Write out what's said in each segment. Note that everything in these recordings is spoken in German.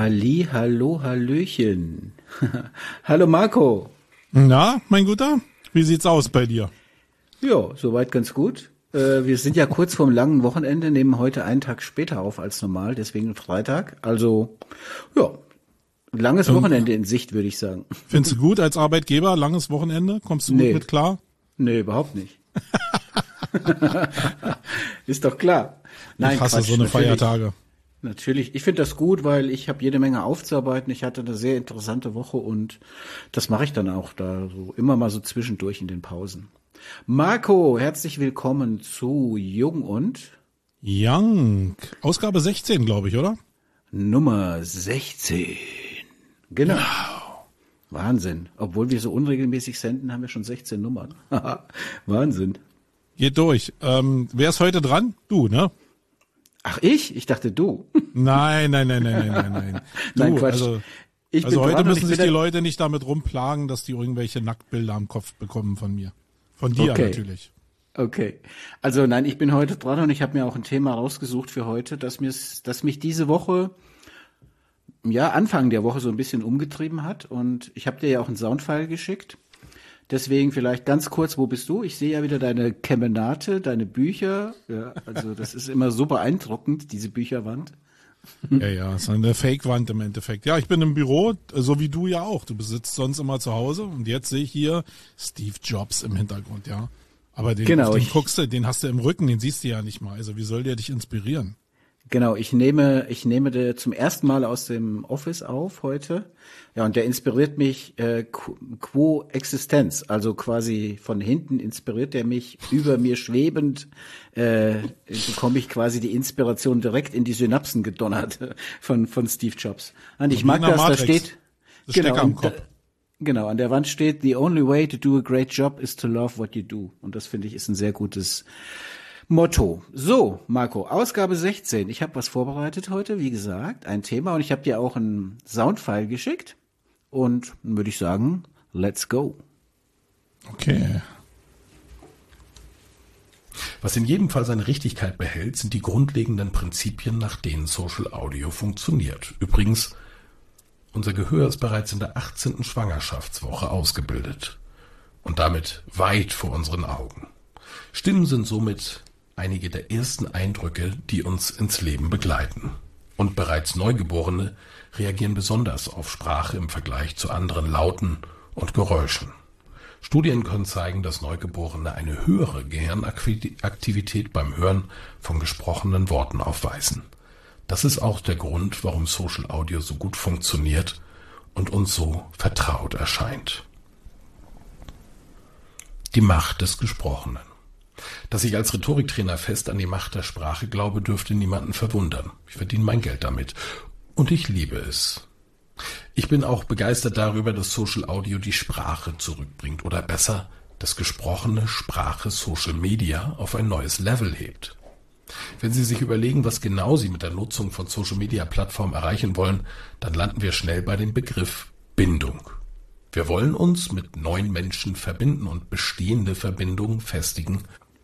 Halli, hallo, hallöchen. Hallo Marco. Na, mein Guter, wie sieht's aus bei dir? Ja, soweit ganz gut. Wir sind ja kurz vorm langen Wochenende, nehmen heute einen Tag später auf als normal, deswegen Freitag. Also, ja, langes Wochenende in Sicht, würde ich sagen. Findest du gut als Arbeitgeber, langes Wochenende? Kommst du gut mit klar? Nee, überhaupt nicht. Ist doch klar. Nein, ich hasse Quatsch, so eine Feiertage. Natürlich. Ich finde das gut, weil ich habe jede Menge aufzuarbeiten. Ich hatte eine sehr interessante Woche und das mache ich dann auch da so immer mal so zwischendurch in den Pausen. Marco, herzlich willkommen zu Jung und Young. Ausgabe 16, glaube ich, oder? Nummer 16. Genau. Wow. Wahnsinn. Obwohl wir so unregelmäßig senden, haben wir schon 16 Nummern. Wahnsinn. Geht durch. Wer ist heute dran? Du, ne? Ach, ich? Ich dachte du. Nein. Du, Nein, Quatsch. Also heute müssen sich die Leute nicht damit rumplagen, dass die irgendwelche Nacktbilder am Kopf bekommen von mir. Von dir natürlich. Okay. Also nein, ich bin heute dran und ich habe mir auch ein Thema rausgesucht für heute, das mich diese Woche, ja, Anfang der Woche so ein bisschen umgetrieben hat. Und ich habe dir ja auch einen Soundfile geschickt. Deswegen vielleicht ganz kurz, wo bist du? Ich sehe ja wieder deine Kemenate, deine Bücher. Ja, also das ist immer so beeindruckend, diese Bücherwand. Ja, ist eine Fake-Wand im Endeffekt. Ja, ich bin im Büro, so wie du ja auch. Du besitzt sonst immer zu Hause und jetzt sehe ich hier Steve Jobs im Hintergrund, ja. Aber den guckst du, den hast du im Rücken, den siehst du ja nicht mal. Also wie soll der dich inspirieren? Genau, ich nehme zum ersten Mal aus dem Office auf heute. Ja, und der inspiriert mich quo existenz, also quasi von hinten inspiriert er mich, über mir schwebend bekomme ich quasi die Inspiration direkt in die Synapsen gedonnert von Steve Jobs. Und ich mag das, da steht genau, am Kopf. Genau, an der Wand steht: The only way to do a great job is to love what you do. Und das finde ich ist ein sehr gutes Motto. So, Marco, Ausgabe 16. Ich habe was vorbereitet heute, wie gesagt, ein Thema, und ich habe dir auch einen Soundfile geschickt. Und dann würde ich sagen, let's go. Okay. Was in jedem Fall seine Richtigkeit behält, sind die grundlegenden Prinzipien, nach denen Social Audio funktioniert. Übrigens, unser Gehör ist bereits in der 18. Schwangerschaftswoche ausgebildet. Und damit weit vor unseren Augen. Stimmen sind somit einige der ersten Eindrücke, die uns ins Leben begleiten. Und bereits Neugeborene reagieren besonders auf Sprache im Vergleich zu anderen Lauten und Geräuschen. Studien können zeigen, dass Neugeborene eine höhere Gehirnaktivität beim Hören von gesprochenen Worten aufweisen. Das ist auch der Grund, warum Social Audio so gut funktioniert und uns so vertraut erscheint. Die Macht des Gesprochenen. Dass ich als Rhetoriktrainer fest an die Macht der Sprache glaube, dürfte niemanden verwundern. Ich verdiene mein Geld damit. Und ich liebe es. Ich bin auch begeistert darüber, dass Social Audio die Sprache zurückbringt. Oder besser, dass gesprochene Sprache Social Media auf ein neues Level hebt. Wenn Sie sich überlegen, was genau Sie mit der Nutzung von Social Media Plattformen erreichen wollen, dann landen wir schnell bei dem Begriff Bindung. Wir wollen uns mit neuen Menschen verbinden und bestehende Verbindungen festigen.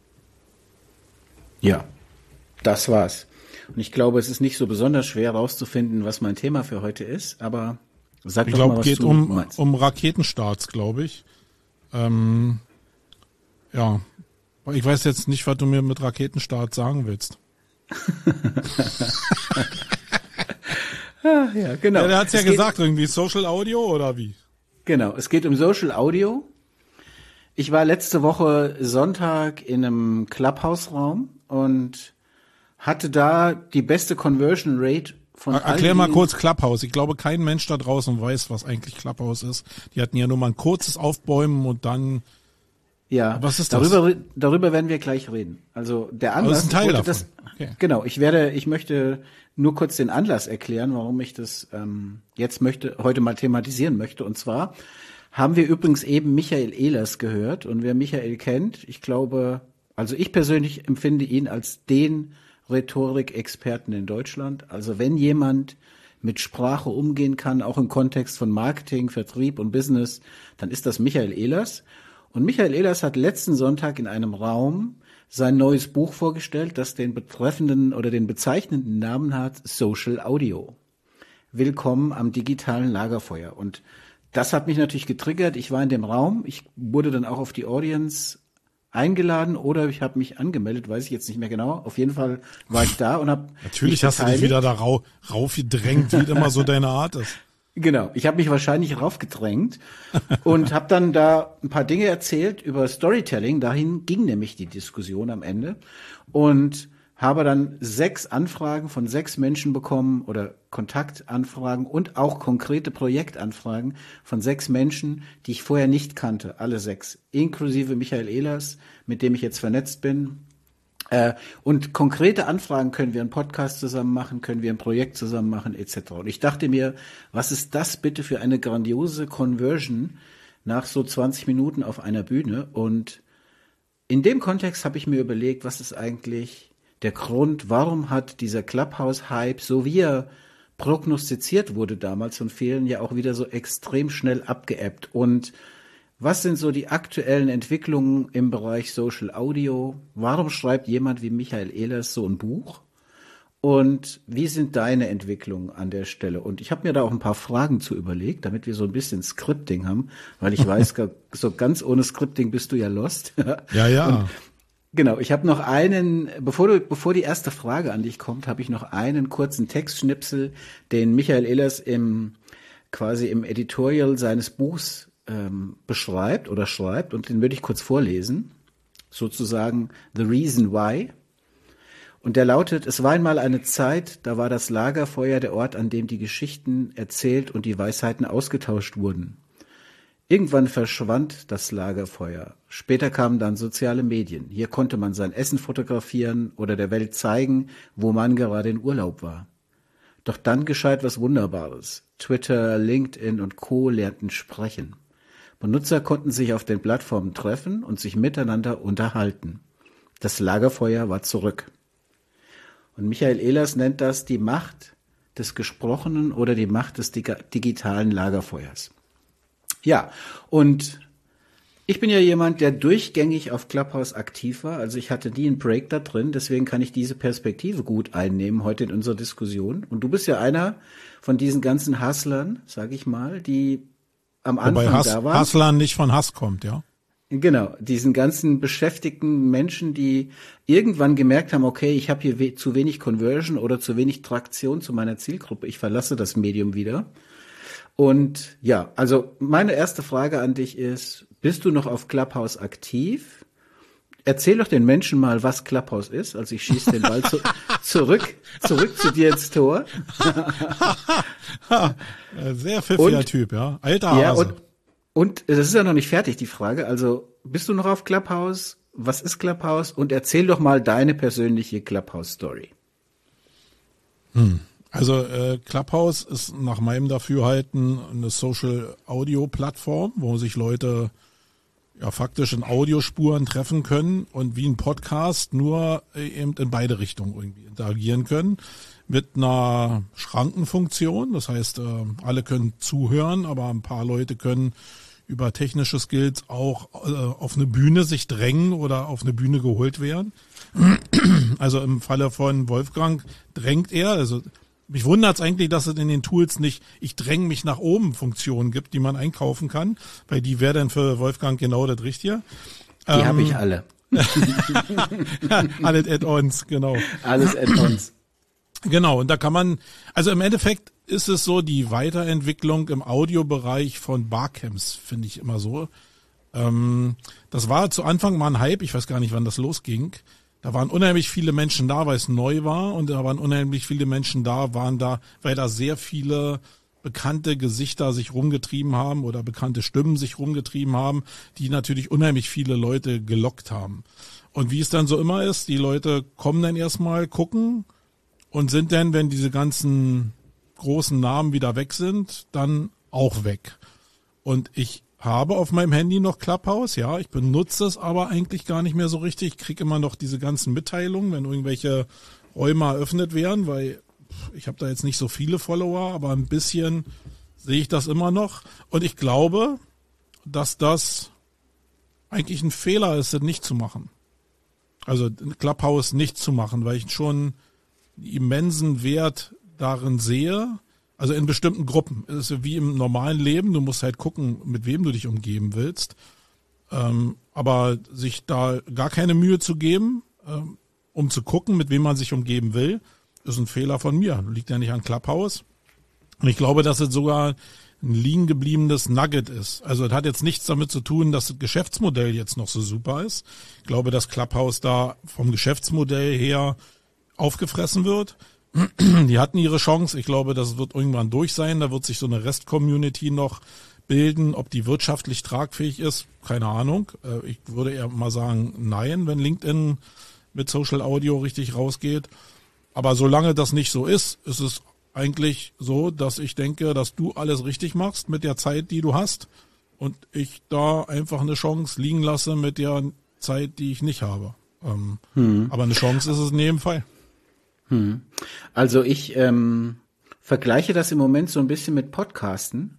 Ja, das war's. Und ich glaube, es ist nicht so besonders schwer herauszufinden, was mein Thema für heute ist, aber sag doch mal, was geht du meinst. Um Raketenstarts, glaube ich. Ja, ich weiß jetzt nicht, was du mir mit Raketenstart sagen willst. Ja, genau. Ja, der hat's ja gesagt, irgendwie Social Audio oder wie? Genau, es geht um Social Audio. Ich war letzte Woche Sonntag in einem Clubhouse-Raum und hatte da die beste Conversion Rate von allen. Erklär mal kurz Clubhouse. Ich glaube, kein Mensch da draußen weiß, was eigentlich Clubhouse ist. Die hatten ja nur mal ein kurzes Aufbäumen und dann. Ja, was ist das? Darüber werden wir gleich reden. Also der Anlass. Das ist ein Teil davon. Okay. Genau, ich möchte nur kurz den Anlass erklären, warum ich das heute mal thematisieren möchte. Und zwar haben wir übrigens eben Michael Ehlers gehört. Und wer Michael kennt, ich glaube, also ich persönlich empfinde ihn als den Rhetorik-Experten in Deutschland. Also wenn jemand mit Sprache umgehen kann, auch im Kontext von Marketing, Vertrieb und Business, dann ist das Michael Ehlers. Und Michael Ehlers hat letzten Sonntag in einem Raum sein neues Buch vorgestellt, das den bezeichnenden Namen hat Social Audio. willkommen am digitalen Lagerfeuer. Und das hat mich natürlich getriggert. Ich war in dem Raum. Ich wurde dann auch auf die Audience eingeladen oder ich habe mich angemeldet, weiß ich jetzt nicht mehr genau. Auf jeden Fall war ich da und habe natürlich hast du dich wieder da raufgedrängt, wie immer so deine Art ist. Genau, ich habe mich wahrscheinlich raufgedrängt und habe dann da ein paar Dinge erzählt über Storytelling. Dahin ging nämlich die Diskussion am Ende und habe dann 6 Anfragen von 6 Menschen bekommen oder Kontaktanfragen und auch konkrete Projektanfragen von 6 Menschen, die ich vorher nicht kannte, alle 6, inklusive Michael Ehlers, mit dem ich jetzt vernetzt bin. Und konkrete Anfragen, können wir einen Podcast zusammen machen, können wir ein Projekt zusammen machen, etc. Und ich dachte mir, was ist das bitte für eine grandiose Conversion nach so 20 Minuten auf einer Bühne? Und in dem Kontext habe ich mir überlegt, was ist eigentlich der Grund, warum hat dieser Clubhouse-Hype, so wie er prognostiziert wurde damals von vielen, ja auch wieder so extrem schnell abgeebbt? Und was sind so die aktuellen Entwicklungen im Bereich Social Audio? Warum schreibt jemand wie Michael Ehlers so ein Buch? Und wie sind deine Entwicklungen an der Stelle? Und ich habe mir da auch ein paar Fragen zu überlegt, damit wir so ein bisschen Scripting haben, weil ich weiß, so ganz ohne Scripting bist du ja lost. Ja. Und genau, ich habe noch einen, bevor die erste Frage an dich kommt, habe ich noch einen kurzen Textschnipsel, den Michael Ehlers quasi im Editorial seines Buchs beschreibt oder schreibt, und den würde ich kurz vorlesen, sozusagen The Reason Why. Und der lautet: Es war einmal eine Zeit, da war das Lagerfeuer der Ort, an dem die Geschichten erzählt und die Weisheiten ausgetauscht wurden. Irgendwann verschwand das Lagerfeuer. Später kamen dann soziale Medien. Hier konnte man sein Essen fotografieren oder der Welt zeigen, wo man gerade in Urlaub war. Doch dann geschah etwas Wunderbares. Twitter, LinkedIn und Co. lernten sprechen. Benutzer konnten sich auf den Plattformen treffen und sich miteinander unterhalten. Das Lagerfeuer war zurück. Und Michael Ehlers nennt das die Macht des Gesprochenen oder die Macht des digitalen Lagerfeuers. Ja, und ich bin ja jemand, der durchgängig auf Clubhouse aktiv war. Also ich hatte nie einen Break da drin, deswegen kann ich diese Perspektive gut einnehmen heute in unserer Diskussion. Und du bist ja einer von diesen ganzen Hustlern, sage ich mal, die am Anfang da waren. Hustlern nicht von Hass kommt, ja? Genau, diesen ganzen beschäftigten Menschen, die irgendwann gemerkt haben, okay, ich habe hier zu wenig Conversion oder zu wenig Traktion zu meiner Zielgruppe, ich verlasse das Medium wieder. Und ja, also meine erste Frage an dich ist, bist du noch auf Clubhouse aktiv? Erzähl doch den Menschen mal, was Clubhouse ist. Also ich schieße den Ball zurück zu dir ins Tor. Sehr pfiffiger Typ, ja. Alter Hase. Ja, und das ist ja noch nicht fertig, die Frage. Also bist du noch auf Clubhouse? Was ist Clubhouse? Und erzähl doch mal deine persönliche Clubhouse-Story. Also Clubhouse ist nach meinem Dafürhalten eine Social-Audio-Plattform, wo sich Leute ja faktisch in Audiospuren treffen können und wie ein Podcast nur eben in beide Richtungen irgendwie interagieren können. Mit einer Schrankenfunktion, das heißt, alle können zuhören, aber ein paar Leute können über technische Skills auch auf eine Bühne sich drängen oder auf eine Bühne geholt werden. Also im Falle von Wolfgang drängt er, also mich wundert es eigentlich, dass es in den Tools nicht ich dränge mich nach oben Funktionen gibt, die man einkaufen kann, weil die wäre dann für Wolfgang genau das Richtige. Die habe ich alle. Alles Add-ons, genau. Alles Add-ons. Genau, und da kann man, also im Endeffekt ist es so die Weiterentwicklung im Audiobereich von Barcamps, finde ich immer so. Das war zu Anfang mal ein Hype, ich weiß gar nicht, wann das losging. Da waren unheimlich viele Menschen da, weil es neu war, und da waren unheimlich viele Menschen waren da, weil da sehr viele bekannte Gesichter sich rumgetrieben haben oder bekannte Stimmen sich rumgetrieben haben, die natürlich unheimlich viele Leute gelockt haben. Und wie es dann so immer ist, die Leute kommen dann erstmal, gucken und sind dann, wenn diese ganzen großen Namen wieder weg sind, dann auch weg. Und ich habe auf meinem Handy noch Clubhouse, ja, ich benutze es aber eigentlich gar nicht mehr so richtig. Ich kriege immer noch diese ganzen Mitteilungen, wenn irgendwelche Räume eröffnet werden, weil ich habe da jetzt nicht so viele Follower, aber ein bisschen sehe ich das immer noch. Und ich glaube, dass das eigentlich ein Fehler ist, das nicht zu machen. Also Clubhouse nicht zu machen, weil ich schon immensen Wert darin sehe, Also in bestimmten Gruppen. Es ist wie im normalen Leben, du musst halt gucken, mit wem du dich umgeben willst. Aber sich da gar keine Mühe zu geben, um zu gucken, mit wem man sich umgeben will, ist ein Fehler von mir. Liegt ja nicht an Clubhouse. Und ich glaube, dass es sogar ein liegen gebliebenes Nugget ist. Also es hat jetzt nichts damit zu tun, dass das Geschäftsmodell jetzt noch so super ist. Ich glaube, dass Clubhouse da vom Geschäftsmodell her aufgefressen wird. Die hatten ihre Chance. Ich glaube, das wird irgendwann durch sein. Da wird sich so eine Rest-Community noch bilden. Ob die wirtschaftlich tragfähig ist, keine Ahnung. Ich würde eher mal sagen, nein, wenn LinkedIn mit Social Audio richtig rausgeht. Aber solange das nicht so ist, ist es eigentlich so, dass ich denke, dass du alles richtig machst mit der Zeit, die du hast. Und ich da einfach eine Chance liegen lasse mit der Zeit, die ich nicht habe. Aber eine Chance ist es in jedem Fall. Also ich vergleiche das im Moment so ein bisschen mit Podcasten.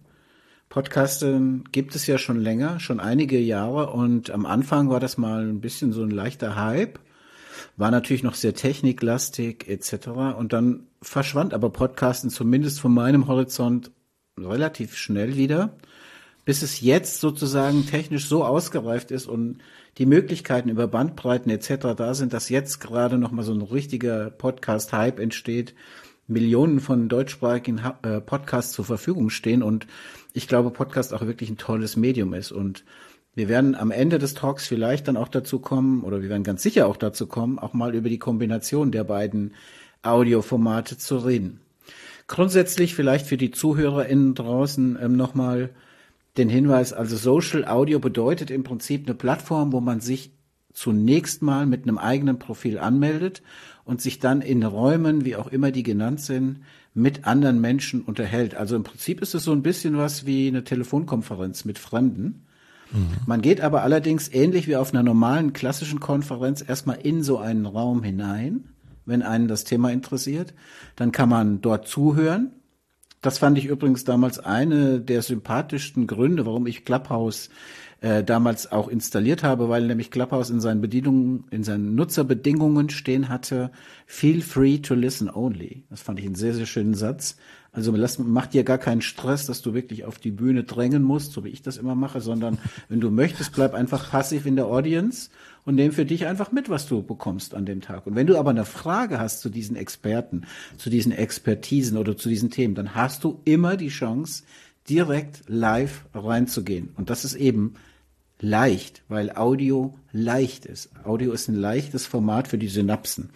Podcasten gibt es ja schon länger, schon einige Jahre, und am Anfang war das mal ein bisschen so ein leichter Hype, war natürlich noch sehr techniklastig etc. Und dann verschwand aber Podcasten zumindest von meinem Horizont relativ schnell wieder, bis es jetzt sozusagen technisch so ausgereift ist und die Möglichkeiten über Bandbreiten etc. da sind, dass jetzt gerade nochmal so ein richtiger Podcast-Hype entsteht, Millionen von deutschsprachigen Podcasts zur Verfügung stehen und ich glaube, Podcast auch wirklich ein tolles Medium ist. Und wir werden am Ende des Talks vielleicht dann auch dazu kommen, oder wir werden ganz sicher auch dazu kommen, auch mal über die Kombination der beiden Audioformate zu reden. Grundsätzlich vielleicht für die ZuhörerInnen draußen nochmal den Hinweis, also Social Audio bedeutet im Prinzip eine Plattform, wo man sich zunächst mal mit einem eigenen Profil anmeldet und sich dann in Räumen, wie auch immer die genannt sind, mit anderen Menschen unterhält. Also im Prinzip ist es so ein bisschen was wie eine Telefonkonferenz mit Fremden. Man geht aber allerdings ähnlich wie auf einer normalen klassischen Konferenz erstmal in so einen Raum hinein, wenn einen das Thema interessiert. Dann kann man dort zuhören. Das fand ich übrigens damals eine der sympathischsten Gründe, warum ich Clubhouse damals auch installiert habe, weil nämlich Clubhouse in seinen Bedienungen, in seinen Nutzerbedingungen stehen hatte, feel free to listen only. Das fand ich einen sehr, sehr schönen Satz. Also macht dir gar keinen Stress, dass du wirklich auf die Bühne drängen musst, so wie ich das immer mache, sondern wenn du möchtest, bleib einfach passiv in der Audience und nimm für dich einfach mit, was du bekommst an dem Tag. Und wenn du aber eine Frage hast zu diesen Experten, zu diesen Expertisen oder zu diesen Themen, dann hast du immer die Chance, direkt live reinzugehen. Und das ist eben leicht, weil Audio leicht ist. Audio ist ein leichtes Format für die Synapsen.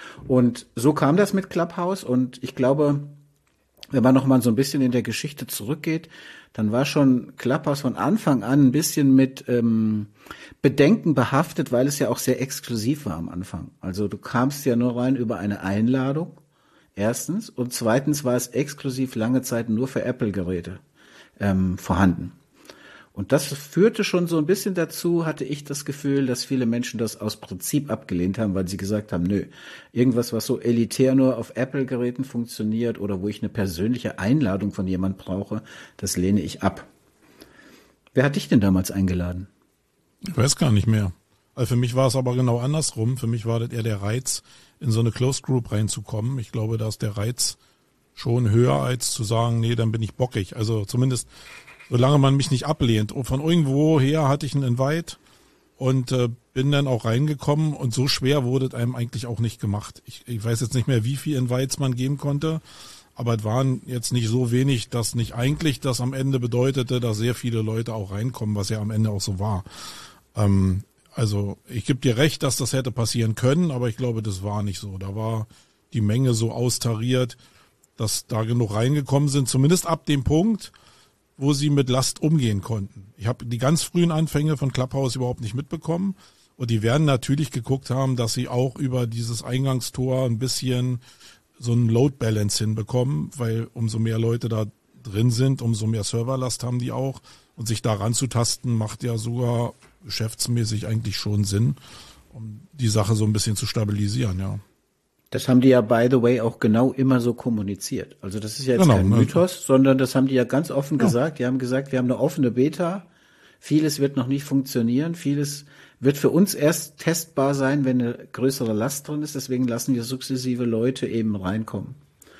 Und so kam das mit Clubhouse und ich glaube, wenn man noch mal so ein bisschen in der Geschichte zurückgeht, dann war schon Clubhouse von Anfang an ein bisschen mit Bedenken behaftet, weil es ja auch sehr exklusiv war am Anfang. Also du kamst ja nur rein über eine Einladung, erstens. Und zweitens war es exklusiv lange Zeit nur für Apple-Geräte vorhanden. Und das führte schon so ein bisschen dazu, hatte ich das Gefühl, dass viele Menschen das aus Prinzip abgelehnt haben, weil sie gesagt haben, nö, irgendwas, was so elitär nur auf Apple-Geräten funktioniert oder wo ich eine persönliche Einladung von jemand brauche, das lehne ich ab. Wer hat dich denn damals eingeladen? Ich weiß gar nicht mehr. Also für mich war es aber genau andersrum. Für mich war das eher der Reiz, in so eine Closed Group reinzukommen. Ich glaube, da ist der Reiz schon höher, als zu sagen, nee, dann bin ich bockig. Also zumindest solange man mich nicht ablehnt. Und von irgendwo her hatte ich einen Invite und bin dann auch reingekommen und so schwer wurde es einem eigentlich auch nicht gemacht. Ich weiß jetzt nicht mehr, wie viele Invites man geben konnte, aber es waren jetzt nicht so wenig, dass nicht eigentlich das am Ende bedeutete, dass sehr viele Leute auch reinkommen, was ja am Ende auch so war. Also ich gebe dir recht, dass das hätte passieren können, aber ich glaube, das war nicht so. Da war die Menge so austariert, dass da genug reingekommen sind, zumindest ab dem Punkt, wo sie mit Last umgehen konnten. Ich habe die ganz frühen Anfänge von Clubhouse überhaupt nicht mitbekommen und die werden natürlich geguckt haben, dass sie auch über dieses Eingangstor ein bisschen so einen Load Balance hinbekommen, weil umso mehr Leute da drin sind, umso mehr Serverlast haben die auch und sich da ranzutasten macht ja sogar geschäftsmäßig eigentlich schon Sinn, um die Sache so ein bisschen zu stabilisieren, ja. Das haben die ja, by the way, auch genau immer so kommuniziert. Also das ist ja jetzt kein Mythos, sondern das haben die ja ganz offen gesagt. Die haben gesagt, wir haben eine offene Beta. Vieles wird noch nicht funktionieren. Vieles wird für uns erst testbar sein, wenn eine größere Last drin ist. Deswegen lassen wir sukzessive Leute eben reinkommen.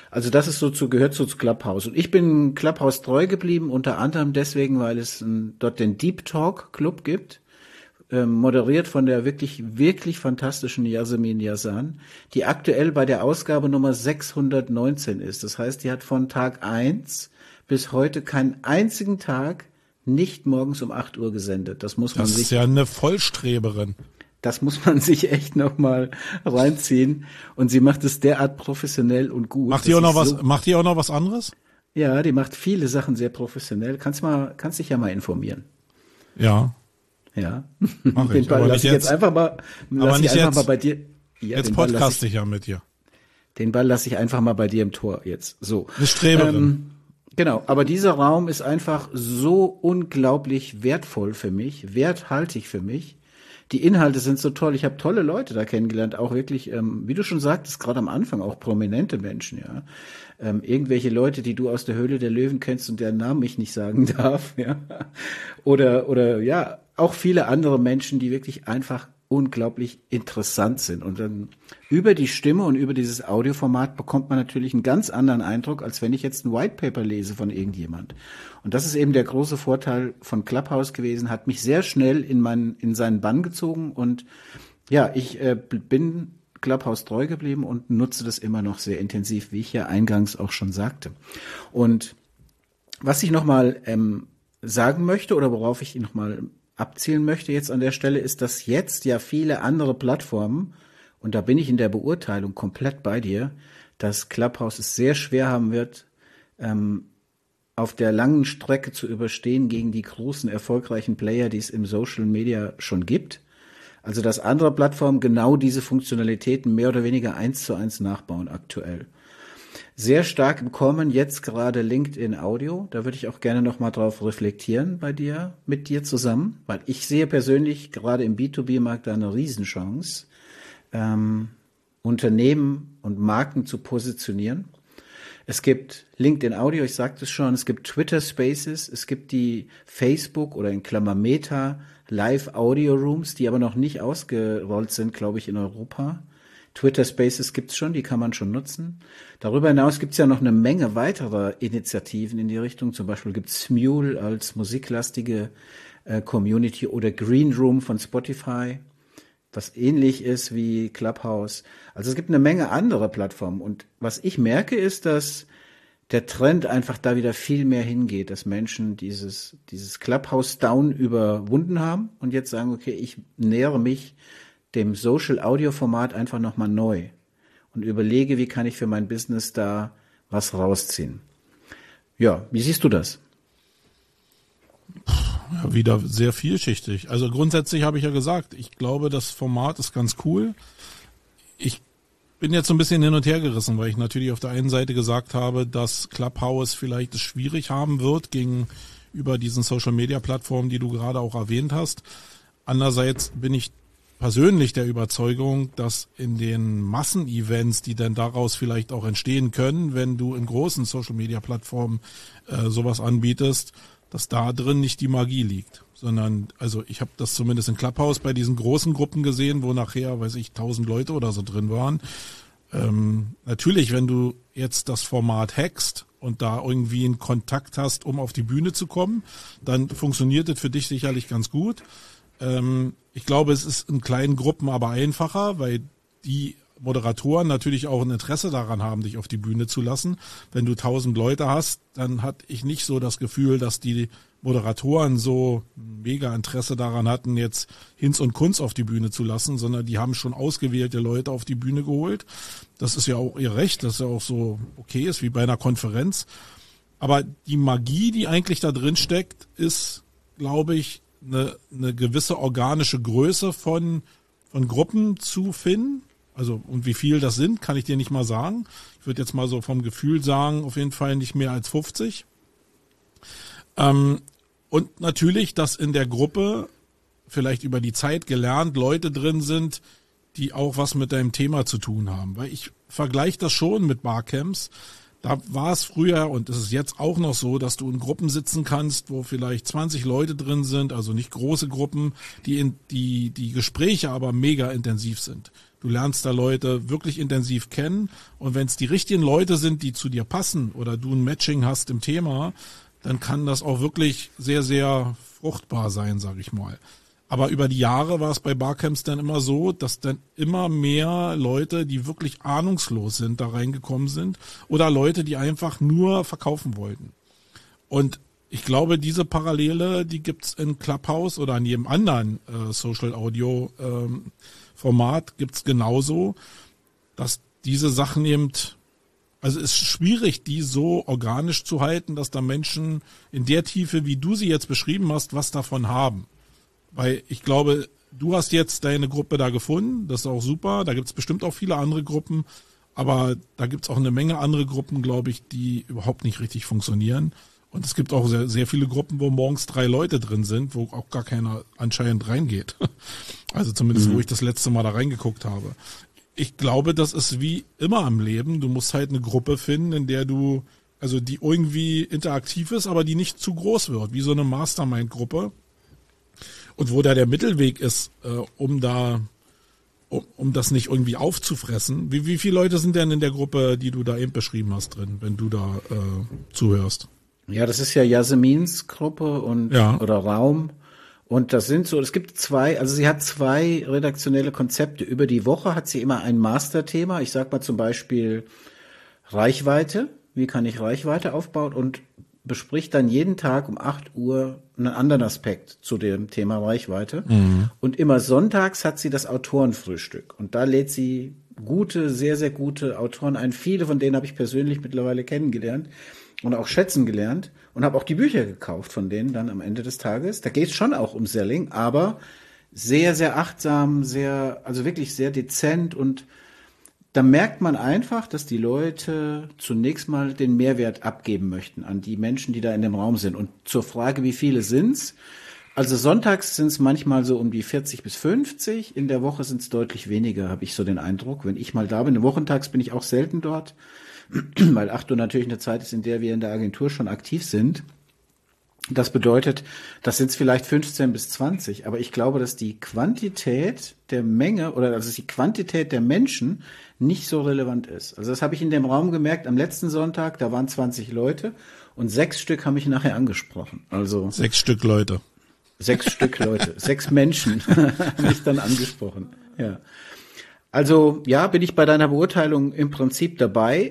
Also das ist gehört so zu Clubhouse. Und ich bin Clubhouse treu geblieben, unter anderem deswegen, weil es dort den Deep Talk Club gibt, moderiert von der wirklich, wirklich fantastischen Yasemin Yazan, die aktuell bei der Ausgabe Nummer 619 ist. Das heißt, die hat von Tag 1 bis heute keinen einzigen Tag nicht morgens um 8 Uhr gesendet. Das ist ja eine Vollstreberin. Das muss man sich echt nochmal reinziehen. Und sie macht es derart professionell und gut. Macht die auch noch was anderes? Ja, die macht viele Sachen sehr professionell. Kannst dich ja mal informieren. Ja. Ja. Mach ich. Den lass ich jetzt einfach mal bei dir. Ja, jetzt podcaste ich ja mit dir. Den Ball lasse ich einfach mal bei dir im Tor jetzt. So. Eine Streberin. Genau, aber dieser Raum ist einfach so unglaublich wertvoll für mich, werthaltig für mich. Die Inhalte sind so toll. Ich habe tolle Leute da kennengelernt, auch wirklich, wie du schon sagtest, gerade am Anfang auch prominente Menschen, ja. Irgendwelche Leute, die du aus der Höhle der Löwen kennst und deren Namen ich nicht sagen darf, ja. Oder ja, auch viele andere Menschen, die wirklich einfach unglaublich interessant sind. Und dann über die Stimme und über dieses Audioformat bekommt man natürlich einen ganz anderen Eindruck, als wenn ich jetzt ein Whitepaper lese von irgendjemand. Und das ist eben der große Vorteil von Clubhouse gewesen, hat mich sehr schnell in seinen Bann gezogen. Und ja, ich bin Clubhouse treu geblieben und nutze das immer noch sehr intensiv, wie ich ja eingangs auch schon sagte. Und was ich nochmal sagen möchte oder worauf ich nochmal abzielen möchte jetzt an der Stelle, ist, dass jetzt ja viele andere Plattformen, und da bin ich in der Beurteilung komplett bei dir, dass Clubhouse es sehr schwer haben wird, auf der langen Strecke zu überstehen gegen die großen, erfolgreichen Player, die es im Social Media schon gibt. Also dass andere Plattformen genau diese Funktionalitäten mehr oder weniger 1:1 nachbauen aktuell. Sehr stark im Kommen jetzt gerade LinkedIn Audio. Da würde ich auch gerne nochmal drauf reflektieren mit dir zusammen, weil ich sehe persönlich gerade im B2B-Markt da eine Riesenchance, Unternehmen und Marken zu positionieren. Es gibt LinkedIn Audio, ich sagte es schon, es gibt Twitter Spaces, es gibt die Facebook oder in Klammer Meta Live Audio Rooms, die aber noch nicht ausgerollt sind, glaube ich, in Europa. Twitter Spaces gibt's schon, die kann man schon nutzen. Darüber hinaus gibt's ja noch eine Menge weiterer Initiativen in die Richtung. Zum Beispiel gibt's Smule als musiklastige Community oder Green Room von Spotify, was ähnlich ist wie Clubhouse. Also es gibt eine Menge andere Plattformen. Und was ich merke, ist, dass der Trend einfach da wieder viel mehr hingeht, dass Menschen dieses Clubhouse-Down überwunden haben und jetzt sagen, okay, ich nähere mich dem Social-Audio-Format einfach nochmal neu und überlege, wie kann ich für mein Business da was rausziehen. Ja, wie siehst du das? Ja, wieder sehr vielschichtig. Also grundsätzlich habe ich ja gesagt, ich glaube, das Format ist ganz cool. Ich bin jetzt so ein bisschen hin und her gerissen, weil ich natürlich auf der einen Seite gesagt habe, dass Clubhouse vielleicht es schwierig haben wird gegenüber diesen Social-Media-Plattformen, die du gerade auch erwähnt hast. Andererseits bin ich persönlich der Überzeugung, dass in den Massenevents, die dann daraus vielleicht auch entstehen können, wenn du in großen Social-Media-Plattformen sowas anbietest, dass da drin nicht die Magie liegt, sondern, also ich habe das zumindest in Clubhouse bei diesen großen Gruppen gesehen, wo nachher, 1000 Leute oder so drin waren. Natürlich, wenn du jetzt das Format hackst und da irgendwie einen Kontakt hast, um auf die Bühne zu kommen, dann funktioniert das für dich sicherlich ganz gut. Ich glaube, es ist in kleinen Gruppen aber einfacher, weil die Moderatoren natürlich auch ein Interesse daran haben, dich auf die Bühne zu lassen. Wenn du 1000 Leute hast, dann hatte ich nicht so das Gefühl, dass die Moderatoren so mega Interesse daran hatten, jetzt Hinz und Kunz auf die Bühne zu lassen, sondern die haben schon ausgewählte Leute auf die Bühne geholt. Das ist ja auch ihr Recht, das ist ja auch so okay ist wie bei einer Konferenz. Aber die Magie, die eigentlich da drin steckt, ist, glaube ich, eine gewisse organische Größe von Gruppen zu finden. Also, und wie viel das sind, kann ich dir nicht mal sagen. Ich würde jetzt mal so vom Gefühl sagen, auf jeden Fall nicht mehr als 50. Und natürlich, dass in der Gruppe vielleicht über die Zeit gelernt Leute drin sind, die auch was mit deinem Thema zu tun haben. Weil ich vergleiche das schon mit Barcamps. Da war es früher und es ist jetzt auch noch so, dass du in Gruppen sitzen kannst, wo vielleicht 20 Leute drin sind, also nicht große Gruppen, die Gespräche aber mega intensiv sind. Du lernst da Leute wirklich intensiv kennen und wenn es die richtigen Leute sind, die zu dir passen oder du ein Matching hast im Thema, dann kann das auch wirklich sehr, sehr fruchtbar sein, sag ich mal. Aber über die Jahre war es bei Barcamps dann immer so, dass dann immer mehr Leute, die wirklich ahnungslos sind, da reingekommen sind oder Leute, die einfach nur verkaufen wollten. Und ich glaube, diese Parallele, die gibt's in Clubhouse oder in jedem anderen Social Audio Format gibt's genauso, dass diese Sachen eben, also es ist schwierig, die so organisch zu halten, dass da Menschen in der Tiefe, wie du sie jetzt beschrieben hast, was davon haben. Weil ich glaube, du hast jetzt deine Gruppe da gefunden, das ist auch super, da gibt's bestimmt auch viele andere Gruppen, aber da gibt's auch eine Menge andere Gruppen, glaube ich, die überhaupt nicht richtig funktionieren. Und es gibt auch sehr, sehr viele Gruppen, wo morgens 3 Leute drin sind, wo auch gar keiner anscheinend reingeht. Also zumindest, wo ich das letzte Mal da reingeguckt habe. Ich glaube, das ist wie immer im Leben. Du musst halt eine Gruppe finden, in der du, also die irgendwie interaktiv ist, aber die nicht zu groß wird, wie so eine Mastermind-Gruppe. Und wo da der Mittelweg ist, um das nicht irgendwie aufzufressen. Wie viele Leute sind denn in der Gruppe, die du da eben beschrieben hast, drin, wenn du da zuhörst? Ja, das ist ja Jasmins Gruppe und oder Raum. Und das sind so, es gibt 2, also sie hat 2 redaktionelle Konzepte. Über die Woche hat sie immer ein Masterthema. Ich sag mal zum Beispiel Reichweite. Wie kann ich Reichweite aufbauen? Und bespricht dann jeden Tag um 8 Uhr einen anderen Aspekt zu dem Thema Reichweite. Mhm. Und immer sonntags hat sie das Autorenfrühstück. Und da lädt sie gute, sehr, sehr gute Autoren ein. Viele von denen habe ich persönlich mittlerweile kennengelernt und auch schätzen gelernt und habe auch die Bücher gekauft von denen dann am Ende des Tages. Da geht es schon auch um Selling, aber sehr, sehr achtsam, also wirklich sehr dezent und da merkt man einfach, dass die Leute zunächst mal den Mehrwert abgeben möchten an die Menschen, die da in dem Raum sind. Und zur Frage, wie viele sind's? Also sonntags sind es manchmal so um die 40 bis 50. In der Woche sind es deutlich weniger, habe ich so den Eindruck. Wenn ich mal da bin, wochentags bin ich auch selten dort, weil 8 Uhr natürlich eine Zeit ist, in der wir in der Agentur schon aktiv sind. Das bedeutet, das sind es vielleicht 15 bis 20, aber ich glaube, dass die Quantität der Menge oder also die Quantität der Menschen nicht so relevant ist. Also das habe ich in dem Raum gemerkt am letzten Sonntag, da waren 20 Leute und 6 Stück haben mich nachher angesprochen. Also 6 Stück Leute. 6 Stück Leute, 6 Menschen haben mich dann angesprochen. Ja. Also ja, bin ich bei deiner Beurteilung im Prinzip dabei.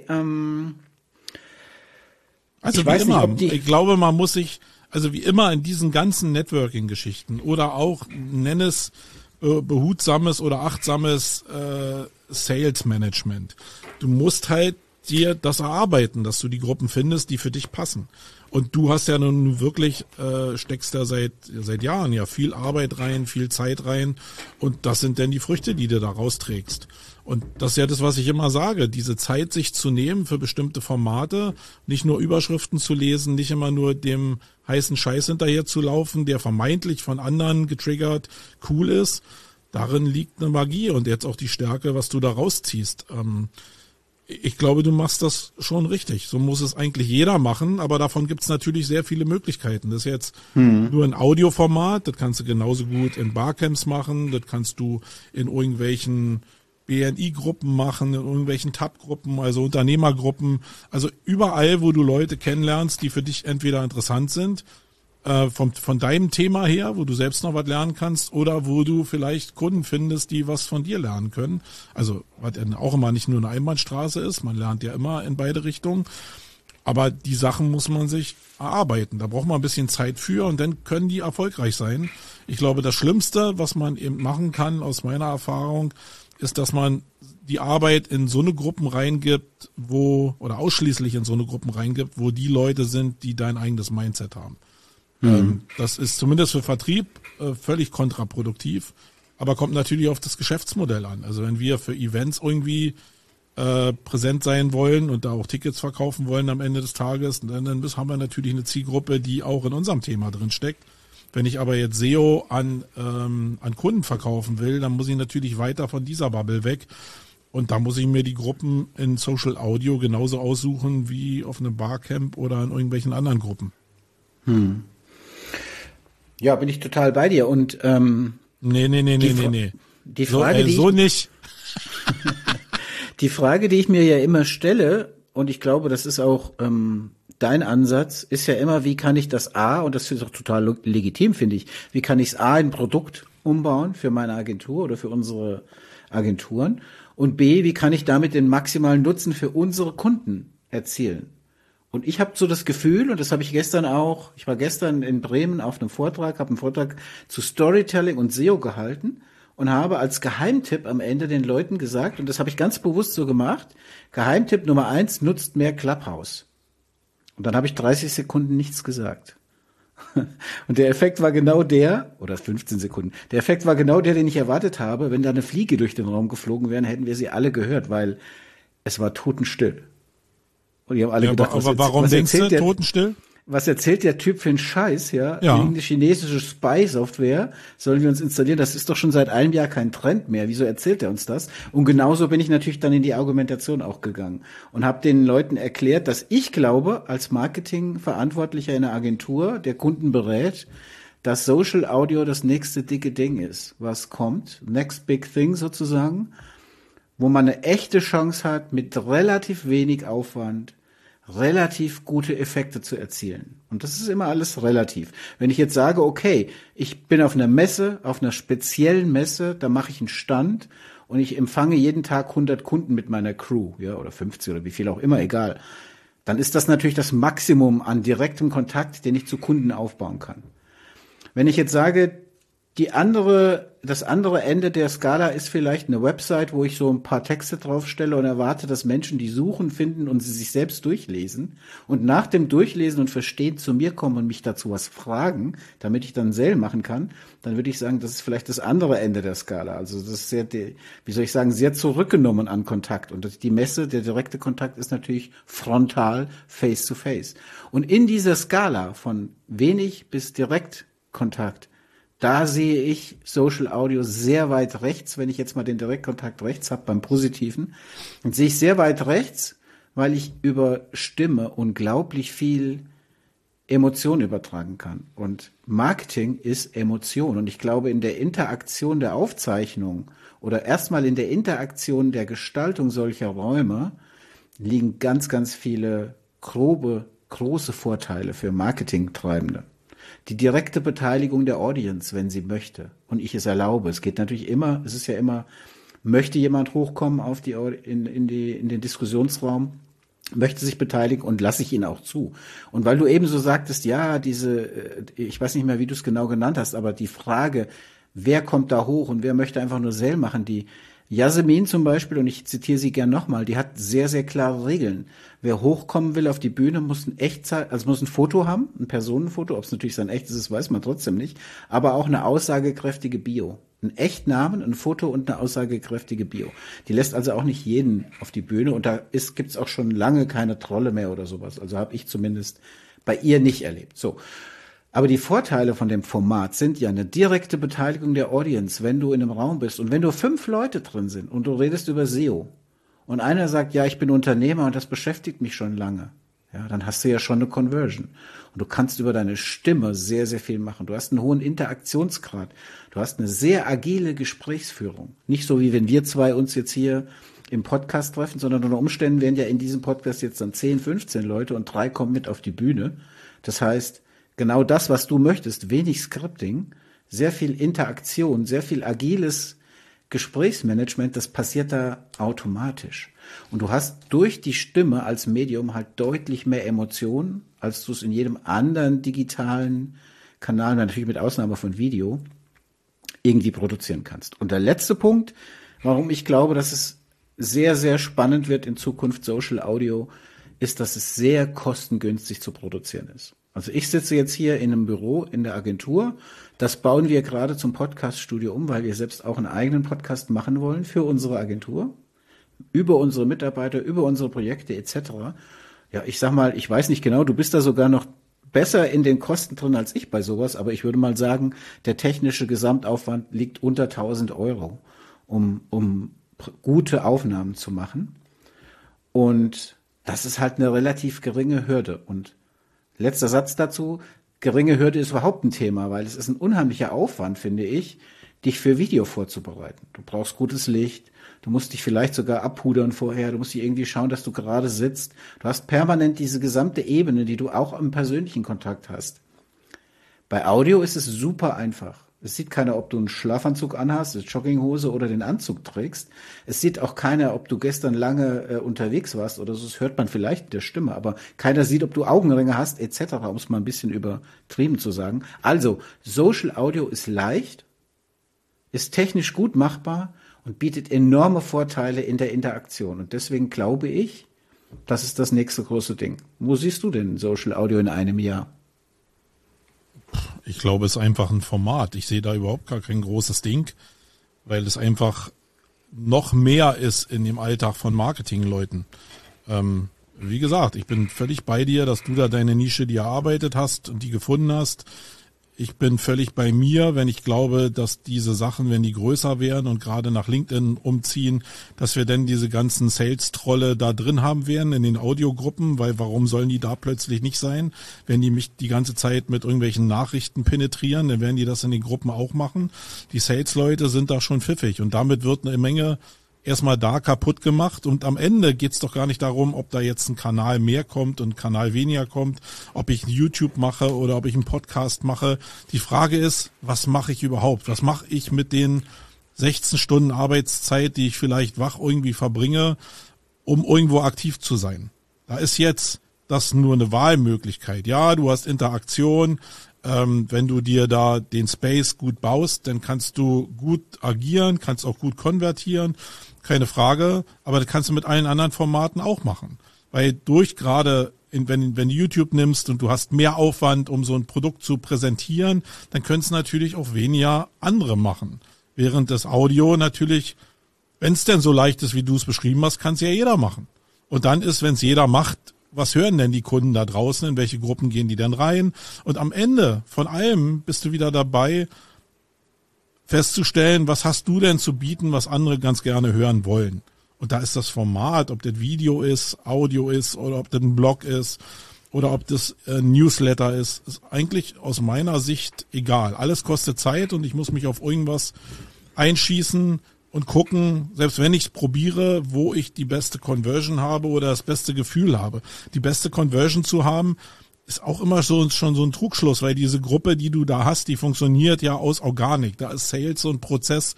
Also wie immer, ich glaube, man muss sich, also wie immer in diesen ganzen Networking-Geschichten oder auch, nenn es behutsames oder achtsames Sales-Management. Du musst halt dir das erarbeiten, dass du die Gruppen findest, die für dich passen. Und du hast ja nun wirklich, steckst da seit Jahren ja viel Arbeit rein, viel Zeit rein und das sind dann die Früchte, die du da rausträgst. Und das ist ja das, was ich immer sage, diese Zeit sich zu nehmen für bestimmte Formate, nicht nur Überschriften zu lesen, nicht immer nur dem heißen Scheiß hinterher zu laufen, der vermeintlich von anderen getriggert cool ist. Darin liegt eine Magie und jetzt auch die Stärke, was du da rausziehst. Ich glaube, du machst das schon richtig. So muss es eigentlich jeder machen, aber davon gibt es natürlich sehr viele Möglichkeiten. Das ist jetzt nur ein Audioformat, das kannst du genauso gut in Barcamps machen, das kannst du in irgendwelchen BNI-Gruppen machen, in irgendwelchen Tab-Gruppen, also Unternehmergruppen, also überall, wo du Leute kennenlernst, die für dich entweder interessant sind, von deinem Thema her, wo du selbst noch was lernen kannst, oder wo du vielleicht Kunden findest, die was von dir lernen können. Also, was auch immer nicht nur eine Einbahnstraße ist, man lernt ja immer in beide Richtungen. Aber die Sachen muss man sich erarbeiten. Da braucht man ein bisschen Zeit für und dann können die erfolgreich sein. Ich glaube, das Schlimmste, was man eben machen kann, aus meiner Erfahrung, ist, dass man die Arbeit in so eine Gruppen reingibt, oder ausschließlich in so eine Gruppen reingibt, wo die Leute sind, die dein eigenes Mindset haben. Das ist zumindest für Vertrieb völlig kontraproduktiv, aber kommt natürlich auf das Geschäftsmodell an. Also wenn wir für Events irgendwie präsent sein wollen und da auch Tickets verkaufen wollen am Ende des Tages, dann haben wir natürlich eine Zielgruppe, die auch in unserem Thema drin steckt. Wenn ich aber jetzt SEO an Kunden verkaufen will, dann muss ich natürlich weiter von dieser Bubble weg. Und da muss ich mir die Gruppen in Social Audio genauso aussuchen wie auf einem Barcamp oder in irgendwelchen anderen Gruppen. Ja, bin ich total bei dir. Und Nee. Die Frage, so nicht. Die Frage, die ich mir ja immer stelle, und ich glaube, das ist auch dein Ansatz, ist ja immer, wie kann ich das A, und das ist auch total legitim, finde ich, wie kann ich es A in Produkt umbauen für meine Agentur oder für unsere Agenturen und B, wie kann ich damit den maximalen Nutzen für unsere Kunden erzielen? Und ich habe so das Gefühl, und das habe ich gestern auch, ich war gestern in Bremen auf einem Vortrag, habe einen Vortrag zu Storytelling und SEO gehalten und habe als Geheimtipp am Ende den Leuten gesagt, und das habe ich ganz bewusst so gemacht, Geheimtipp Nummer 1, nutzt mehr Clubhouse. Und dann habe ich 30 Sekunden nichts gesagt. Und der Effekt war genau der, oder 15 Sekunden, der Effekt war genau der, den ich erwartet habe. Wenn da eine Fliege durch den Raum geflogen wäre, hätten wir sie alle gehört, weil es war totenstill. Und die haben alle gedacht, aber warum denkst du, totenstill? Was erzählt der Typ für einen Scheiß, ja? Irgendeine chinesische Spy-Software sollen wir uns installieren. Das ist doch schon seit einem Jahr kein Trend mehr. Wieso erzählt er uns das? Und genauso bin ich natürlich dann in die Argumentation auch gegangen und habe den Leuten erklärt, dass ich glaube, als Marketingverantwortlicher in einer Agentur, der Kunden berät, dass Social Audio das nächste dicke Ding ist, was kommt. Next big thing sozusagen, wo man eine echte Chance hat, mit relativ wenig Aufwand relativ gute Effekte zu erzielen. Und das ist immer alles relativ. Wenn ich jetzt sage, okay, ich bin auf einer Messe, auf einer speziellen Messe, da mache ich einen Stand und ich empfange jeden Tag 100 Kunden mit meiner Crew, ja, oder 50 oder wie viel auch immer, egal. Dann ist das natürlich das Maximum an direktem Kontakt, den ich zu Kunden aufbauen kann. Wenn ich jetzt sage, das andere Ende der Skala ist vielleicht eine Website, wo ich so ein paar Texte draufstelle und erwarte, dass Menschen die suchen, finden und sie sich selbst durchlesen und nach dem Durchlesen und Verstehen zu mir kommen und mich dazu was fragen, damit ich dann Sale machen kann, dann würde ich sagen, das ist vielleicht das andere Ende der Skala. Also das ist sehr, wie soll ich sagen, sehr zurückgenommen an Kontakt. Und die Messe, der direkte Kontakt ist natürlich frontal, face to face. Und in dieser Skala von wenig bis Direktkontakt, da sehe ich Social Audio sehr weit rechts, wenn ich jetzt mal den Direktkontakt rechts habe beim Positiven, dann sehe ich sehr weit rechts, weil ich über Stimme unglaublich viel Emotion übertragen kann. Und Marketing ist Emotion. Und ich glaube, in der Interaktion der Aufzeichnung oder erstmal in der Interaktion der Gestaltung solcher Räume liegen ganz, ganz viele große Vorteile für Marketingtreibende. Die direkte Beteiligung der Audience, wenn sie möchte und ich es erlaube. Es geht natürlich immer, es ist ja immer, möchte jemand hochkommen auf in den Diskussionsraum, möchte sich beteiligen und lasse ich ihn auch zu. Und weil du eben so sagtest, ja, ich weiß nicht mehr, wie du es genau genannt hast, aber die Frage, wer kommt da hoch und wer möchte einfach nur Sale machen, die Yasemin zum Beispiel, und ich zitiere sie gern nochmal, die hat sehr, sehr klare Regeln. Wer hochkommen will auf die Bühne, muss muss ein Foto haben, ein Personenfoto. Ob es natürlich sein echtes ist, weiß man trotzdem nicht. Aber auch eine aussagekräftige Bio. Ein Echtnamen, ein Foto und eine aussagekräftige Bio. Die lässt also auch nicht jeden auf die Bühne. Und da gibt's auch schon lange keine Trolle mehr oder sowas. Also habe ich zumindest bei ihr nicht erlebt. So. Aber die Vorteile von dem Format sind ja eine direkte Beteiligung der Audience, wenn du in einem Raum bist und wenn nur 5 Leute drin sind und du redest über SEO und einer sagt, ja, ich bin Unternehmer und das beschäftigt mich schon lange, ja, dann hast du ja schon eine Conversion und du kannst über deine Stimme sehr, sehr viel machen. Du hast einen hohen Interaktionsgrad, du hast eine sehr agile Gesprächsführung. Nicht so, wie wenn wir zwei uns jetzt hier im Podcast treffen, sondern unter Umständen werden ja in diesem Podcast jetzt dann 10, 15 Leute und 3 kommen mit auf die Bühne. Das heißt, genau das, was du möchtest, wenig Scripting, sehr viel Interaktion, sehr viel agiles Gesprächsmanagement, das passiert da automatisch. Und du hast durch die Stimme als Medium halt deutlich mehr Emotionen, als du es in jedem anderen digitalen Kanal, natürlich mit Ausnahme von Video, irgendwie produzieren kannst. Und der letzte Punkt, warum ich glaube, dass es sehr, sehr spannend wird in Zukunft Social Audio, ist, dass es sehr kostengünstig zu produzieren ist. Also ich sitze jetzt hier in einem Büro in der Agentur. Das bauen wir gerade zum Podcaststudio um, weil wir selbst auch einen eigenen Podcast machen wollen für unsere Agentur, über unsere Mitarbeiter, über unsere Projekte etc. Ja, ich sag mal, ich weiß nicht genau, du bist da sogar noch besser in den Kosten drin als ich bei sowas, aber ich würde mal sagen, der technische Gesamtaufwand liegt unter 1.000 Euro, um gute Aufnahmen zu machen. Und das ist halt eine relativ geringe Hürde. Und letzter Satz dazu, geringe Hürde ist überhaupt ein Thema, weil es ist ein unheimlicher Aufwand, finde ich, dich für Video vorzubereiten. Du brauchst gutes Licht, du musst dich vielleicht sogar abpudern vorher, du musst dich irgendwie schauen, dass du gerade sitzt. Du hast permanent diese gesamte Ebene, die du auch im persönlichen Kontakt hast. Bei Audio ist es super einfach. Es sieht keiner, ob du einen Schlafanzug anhast, eine Jogginghose oder den Anzug trägst. Es sieht auch keiner, ob du gestern lange unterwegs warst oder so. Das hört man vielleicht in der Stimme, aber keiner sieht, ob du Augenringe hast etc., um es mal ein bisschen übertrieben zu sagen. Also, Social Audio ist leicht, ist technisch gut machbar und bietet enorme Vorteile in der Interaktion. Und deswegen glaube ich, das ist das nächste große Ding. Wo siehst du denn Social Audio in einem Jahr? Ich glaube, es ist einfach ein Format. Ich sehe da überhaupt gar kein großes Ding, weil es einfach noch mehr ist in dem Alltag von Marketingleuten. Wie gesagt, ich bin völlig bei dir, dass du da deine Nische dir erarbeitet hast und die gefunden hast. Ich bin völlig bei mir, wenn ich glaube, dass diese Sachen, wenn die größer werden und gerade nach LinkedIn umziehen, dass wir dann diese ganzen Sales-Trolle da drin haben werden in den Audiogruppen, weil warum sollen die da plötzlich nicht sein? Wenn die mich die ganze Zeit mit irgendwelchen Nachrichten penetrieren, dann werden die das in den Gruppen auch machen. Die Sales-Leute sind da schon pfiffig und damit wird eine Menge erstmal da kaputt gemacht und am Ende geht's doch gar nicht darum, ob da jetzt ein Kanal mehr kommt und ein Kanal weniger kommt, ob ich YouTube mache oder ob ich einen Podcast mache. Die Frage ist, was mache ich überhaupt? Was mache ich mit den 16 Stunden Arbeitszeit, die ich vielleicht wach irgendwie verbringe, um irgendwo aktiv zu sein? Da ist jetzt das nur eine Wahlmöglichkeit. Ja, du hast Interaktion. Wenn du dir da den Space gut baust, dann kannst du gut agieren, kannst auch gut konvertieren, keine Frage, aber das kannst du mit allen anderen Formaten auch machen. Weil wenn du YouTube nimmst und du hast mehr Aufwand, um so ein Produkt zu präsentieren, dann können es natürlich auch weniger andere machen. Während das Audio natürlich, wenn es denn so leicht ist, wie du es beschrieben hast, kann es ja jeder machen. Und dann ist, wenn es jeder macht, was hören denn die Kunden da draußen? In welche Gruppen gehen die denn rein? Und am Ende von allem bist du wieder dabei, festzustellen, was hast du denn zu bieten, was andere ganz gerne hören wollen. Und da ist das Format, ob das Video ist, Audio ist oder ob das ein Blog ist oder ob das ein Newsletter ist eigentlich aus meiner Sicht egal. Alles kostet Zeit und ich muss mich auf irgendwas einschießen und gucken, selbst wenn ich es probiere, wo ich die beste Conversion habe oder das beste Gefühl habe. Die beste Conversion zu haben, ist auch immer schon so ein Trugschluss, weil diese Gruppe, die du da hast, die funktioniert ja aus Organik. Da ist Sales so ein Prozess,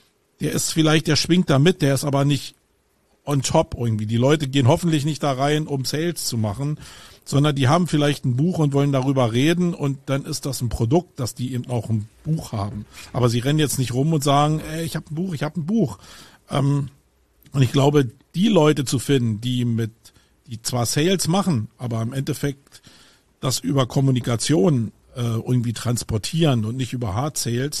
der schwingt da mit, der ist aber nicht on top irgendwie. Die Leute gehen hoffentlich nicht da rein, um Sales zu machen, sondern die haben vielleicht ein Buch und wollen darüber reden und dann ist das ein Produkt, dass die eben auch ein Buch haben. Aber sie rennen jetzt nicht rum und sagen, ich habe ein Buch. Und ich glaube, die Leute zu finden, die zwar Sales machen, aber im Endeffekt das über Kommunikation irgendwie transportieren und nicht über Hard Sales,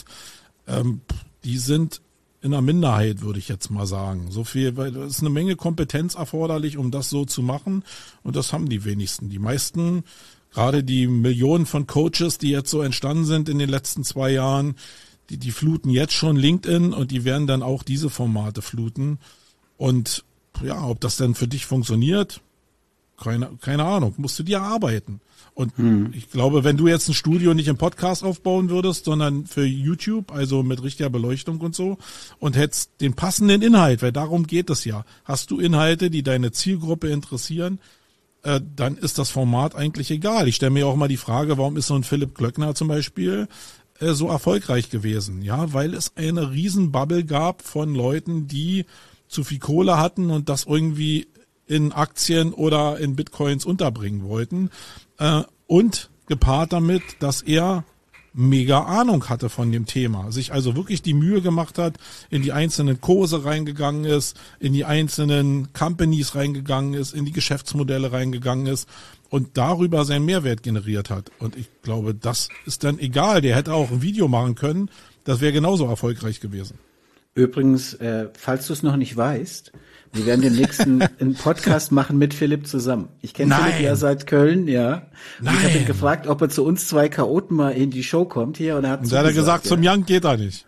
die sind in einer Minderheit, würde ich jetzt mal sagen. So viel, weil es ist eine Menge Kompetenz erforderlich, um das so zu machen. Und das haben die wenigsten. Die meisten, gerade die Millionen von Coaches, die jetzt so entstanden sind in den letzten 2 Jahren, die fluten jetzt schon LinkedIn und die werden dann auch diese Formate fluten. Und ja, ob das dann für dich funktioniert, keine Ahnung, musst du dir erarbeiten. Und ich glaube, wenn du jetzt ein Studio nicht im Podcast aufbauen würdest, sondern für YouTube, also mit richtiger Beleuchtung und so, und hättest den passenden Inhalt, weil darum geht es ja. Hast du Inhalte, die deine Zielgruppe interessieren, dann ist das Format eigentlich egal. Ich stelle mir auch mal die Frage, warum ist so ein Philipp Glöckner zum Beispiel so erfolgreich gewesen? Ja, weil es eine Riesenbubble gab von Leuten, die zu viel Kohle hatten und das irgendwie in Aktien oder in Bitcoins unterbringen wollten. Und gepaart damit, dass er mega Ahnung hatte von dem Thema, sich also wirklich die Mühe gemacht hat, in die einzelnen Kurse reingegangen ist, in die einzelnen Companies reingegangen ist, in die Geschäftsmodelle reingegangen ist und darüber seinen Mehrwert generiert hat. Und ich glaube, das ist dann egal. Der hätte auch ein Video machen können, das wäre genauso erfolgreich gewesen. Übrigens, falls du es noch nicht weißt, wir werden den nächsten einen Podcast machen mit Philipp zusammen. Ich kenne Philipp ja seit Köln, ja. Und ich habe ihn gefragt, ob er zu uns 2 Chaoten mal in die Show kommt hier. Und er hat gesagt, zum Young geht er nicht.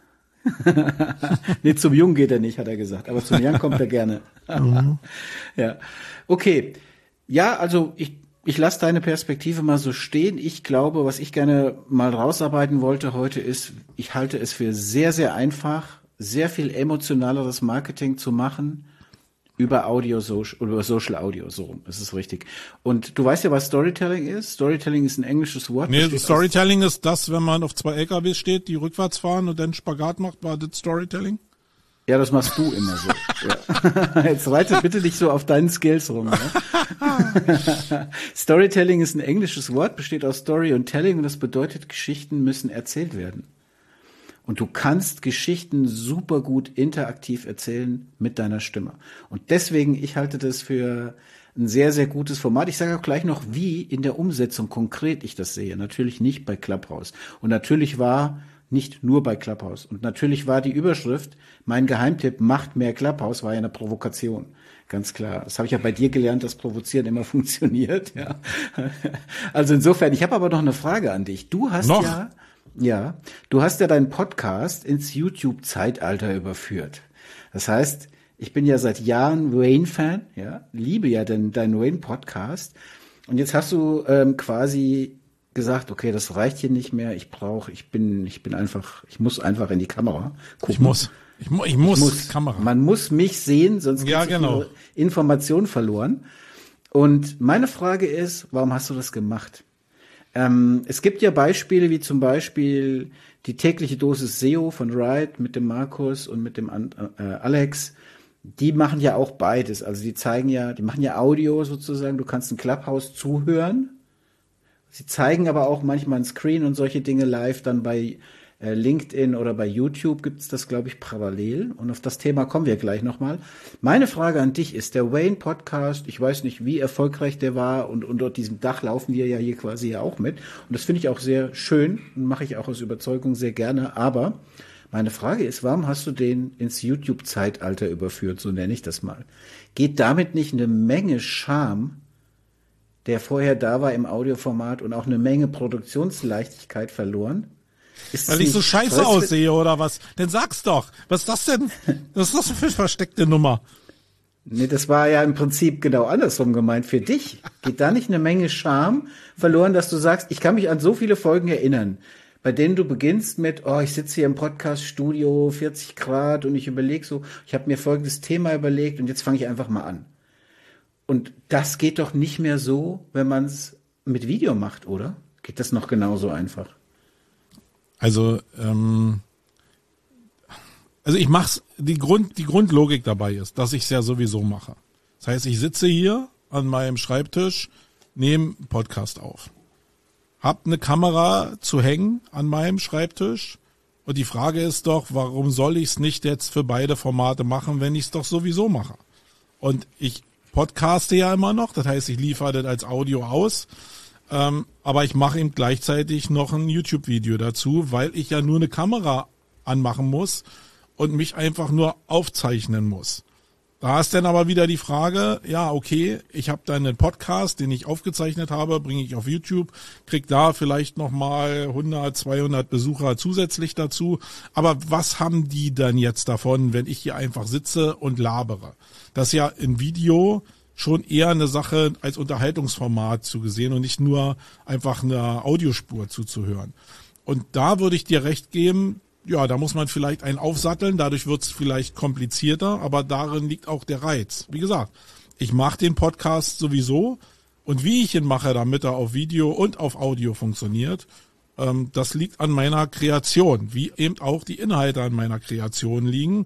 Nee, zum Jungen geht er nicht, hat er gesagt. Aber zum Young kommt er gerne. Ja. Okay. Ja, also ich lasse deine Perspektive mal so stehen. Ich glaube, was ich gerne mal rausarbeiten wollte heute ist, ich halte es für sehr, sehr einfach, sehr viel emotionaleres Marketing zu machen über Social Audio, so rum, das ist richtig. Und du weißt ja, was Storytelling ist? Storytelling ist ein englisches Wort. Nee, Storytelling ist das, wenn man auf 2 LKWs steht, die rückwärts fahren und dann Spagat macht, war das Storytelling? Ja, das machst du immer so. Ja. Jetzt reite bitte nicht so auf deinen Skills rum. Ja? Storytelling ist ein englisches Wort, besteht aus Story und Telling und das bedeutet, Geschichten müssen erzählt werden. Und du kannst Geschichten super gut interaktiv erzählen mit deiner Stimme. Und deswegen, ich halte das für ein sehr, sehr gutes Format. Ich sage auch gleich noch, wie in der Umsetzung konkret ich das sehe. Natürlich nicht bei Clubhouse. Und natürlich war nicht nur bei Clubhouse. Und natürlich war die Überschrift, mein Geheimtipp, macht mehr Clubhouse, war ja eine Provokation. Ganz klar. Das habe ich ja bei dir gelernt, dass Provozieren immer funktioniert. Ja. Also insofern, ich habe aber noch eine Frage an dich. Du hast du hast ja deinen Podcast ins YouTube-Zeitalter überführt. Das heißt, ich bin ja seit Jahren Wayne-Fan, ja, liebe ja deinen Wayne-Podcast. Und jetzt hast du quasi gesagt, okay, das reicht hier nicht mehr. Ich muss einfach in die Kamera gucken. Ich muss Kamera. Man muss mich sehen, sonst geht Information verloren. Und meine Frage ist, warum hast du das gemacht? Es gibt ja Beispiele, wie zum Beispiel die tägliche Dosis SEO von Ride mit dem Markus und mit dem Alex. Die machen ja auch beides. Also die machen ja Audio sozusagen. Du kannst ein Clubhouse zuhören. Sie zeigen aber auch manchmal ein Screen und solche Dinge live. Dann bei LinkedIn oder bei YouTube gibt's das, glaube ich, parallel. Und auf das Thema kommen wir gleich nochmal. Meine Frage an dich ist, der Wayne Podcast, ich weiß nicht, wie erfolgreich der war und unter diesem Dach laufen wir ja hier quasi ja auch mit. Und das finde ich auch sehr schön und mache ich auch aus Überzeugung sehr gerne. Aber meine Frage ist, warum hast du den ins YouTube-Zeitalter überführt, so nenne ich das mal? Geht damit nicht eine Menge Charme, der vorher da war im Audioformat und auch eine Menge Produktionsleichtigkeit verloren? Weil ich so scheiße aussehe oder was? Dann sag's doch. Was ist das denn? Was ist das für eine versteckte Nummer? Nee, das war ja im Prinzip genau andersrum gemeint für dich. Geht da nicht eine Menge Charme verloren, dass du sagst, ich kann mich an so viele Folgen erinnern, bei denen du beginnst mit, ich sitze hier im Podcast-Studio, 40 Grad und ich überlege so, ich habe mir folgendes Thema überlegt und jetzt fange ich einfach mal an. Und das geht doch nicht mehr so, wenn man es mit Video macht, oder? Geht das noch genauso einfach? Also ich mach's, die Grundlogik dabei ist, dass ich es ja sowieso mache. Das heißt, ich sitze hier an meinem Schreibtisch, nehme einen Podcast auf. Hab eine Kamera zu hängen an meinem Schreibtisch und die Frage ist doch, warum soll ich es nicht jetzt für beide Formate machen, wenn ich es doch sowieso mache? Und ich podcaste ja immer noch, das heißt, ich liefere das als Audio aus. Aber ich mache eben gleichzeitig noch ein YouTube-Video dazu, weil ich ja nur eine Kamera anmachen muss und mich einfach nur aufzeichnen muss. Da ist dann aber wieder die Frage, ja, okay, ich habe dann einen Podcast, den ich aufgezeichnet habe, bringe ich auf YouTube, krieg da vielleicht nochmal 100, 200 Besucher zusätzlich dazu. Aber was haben die dann jetzt davon, wenn ich hier einfach sitze und labere? Das ist ja im Video schon eher eine Sache als Unterhaltungsformat zu gesehen und nicht nur einfach eine Audiospur zuzuhören. Und da würde ich dir recht geben, ja, da muss man vielleicht einen aufsatteln, dadurch wird es vielleicht komplizierter, aber darin liegt auch der Reiz. Wie gesagt, ich mache den Podcast sowieso und wie ich ihn mache, damit er auf Video und auf Audio funktioniert, das liegt an meiner Kreation, wie eben auch die Inhalte an meiner Kreation liegen.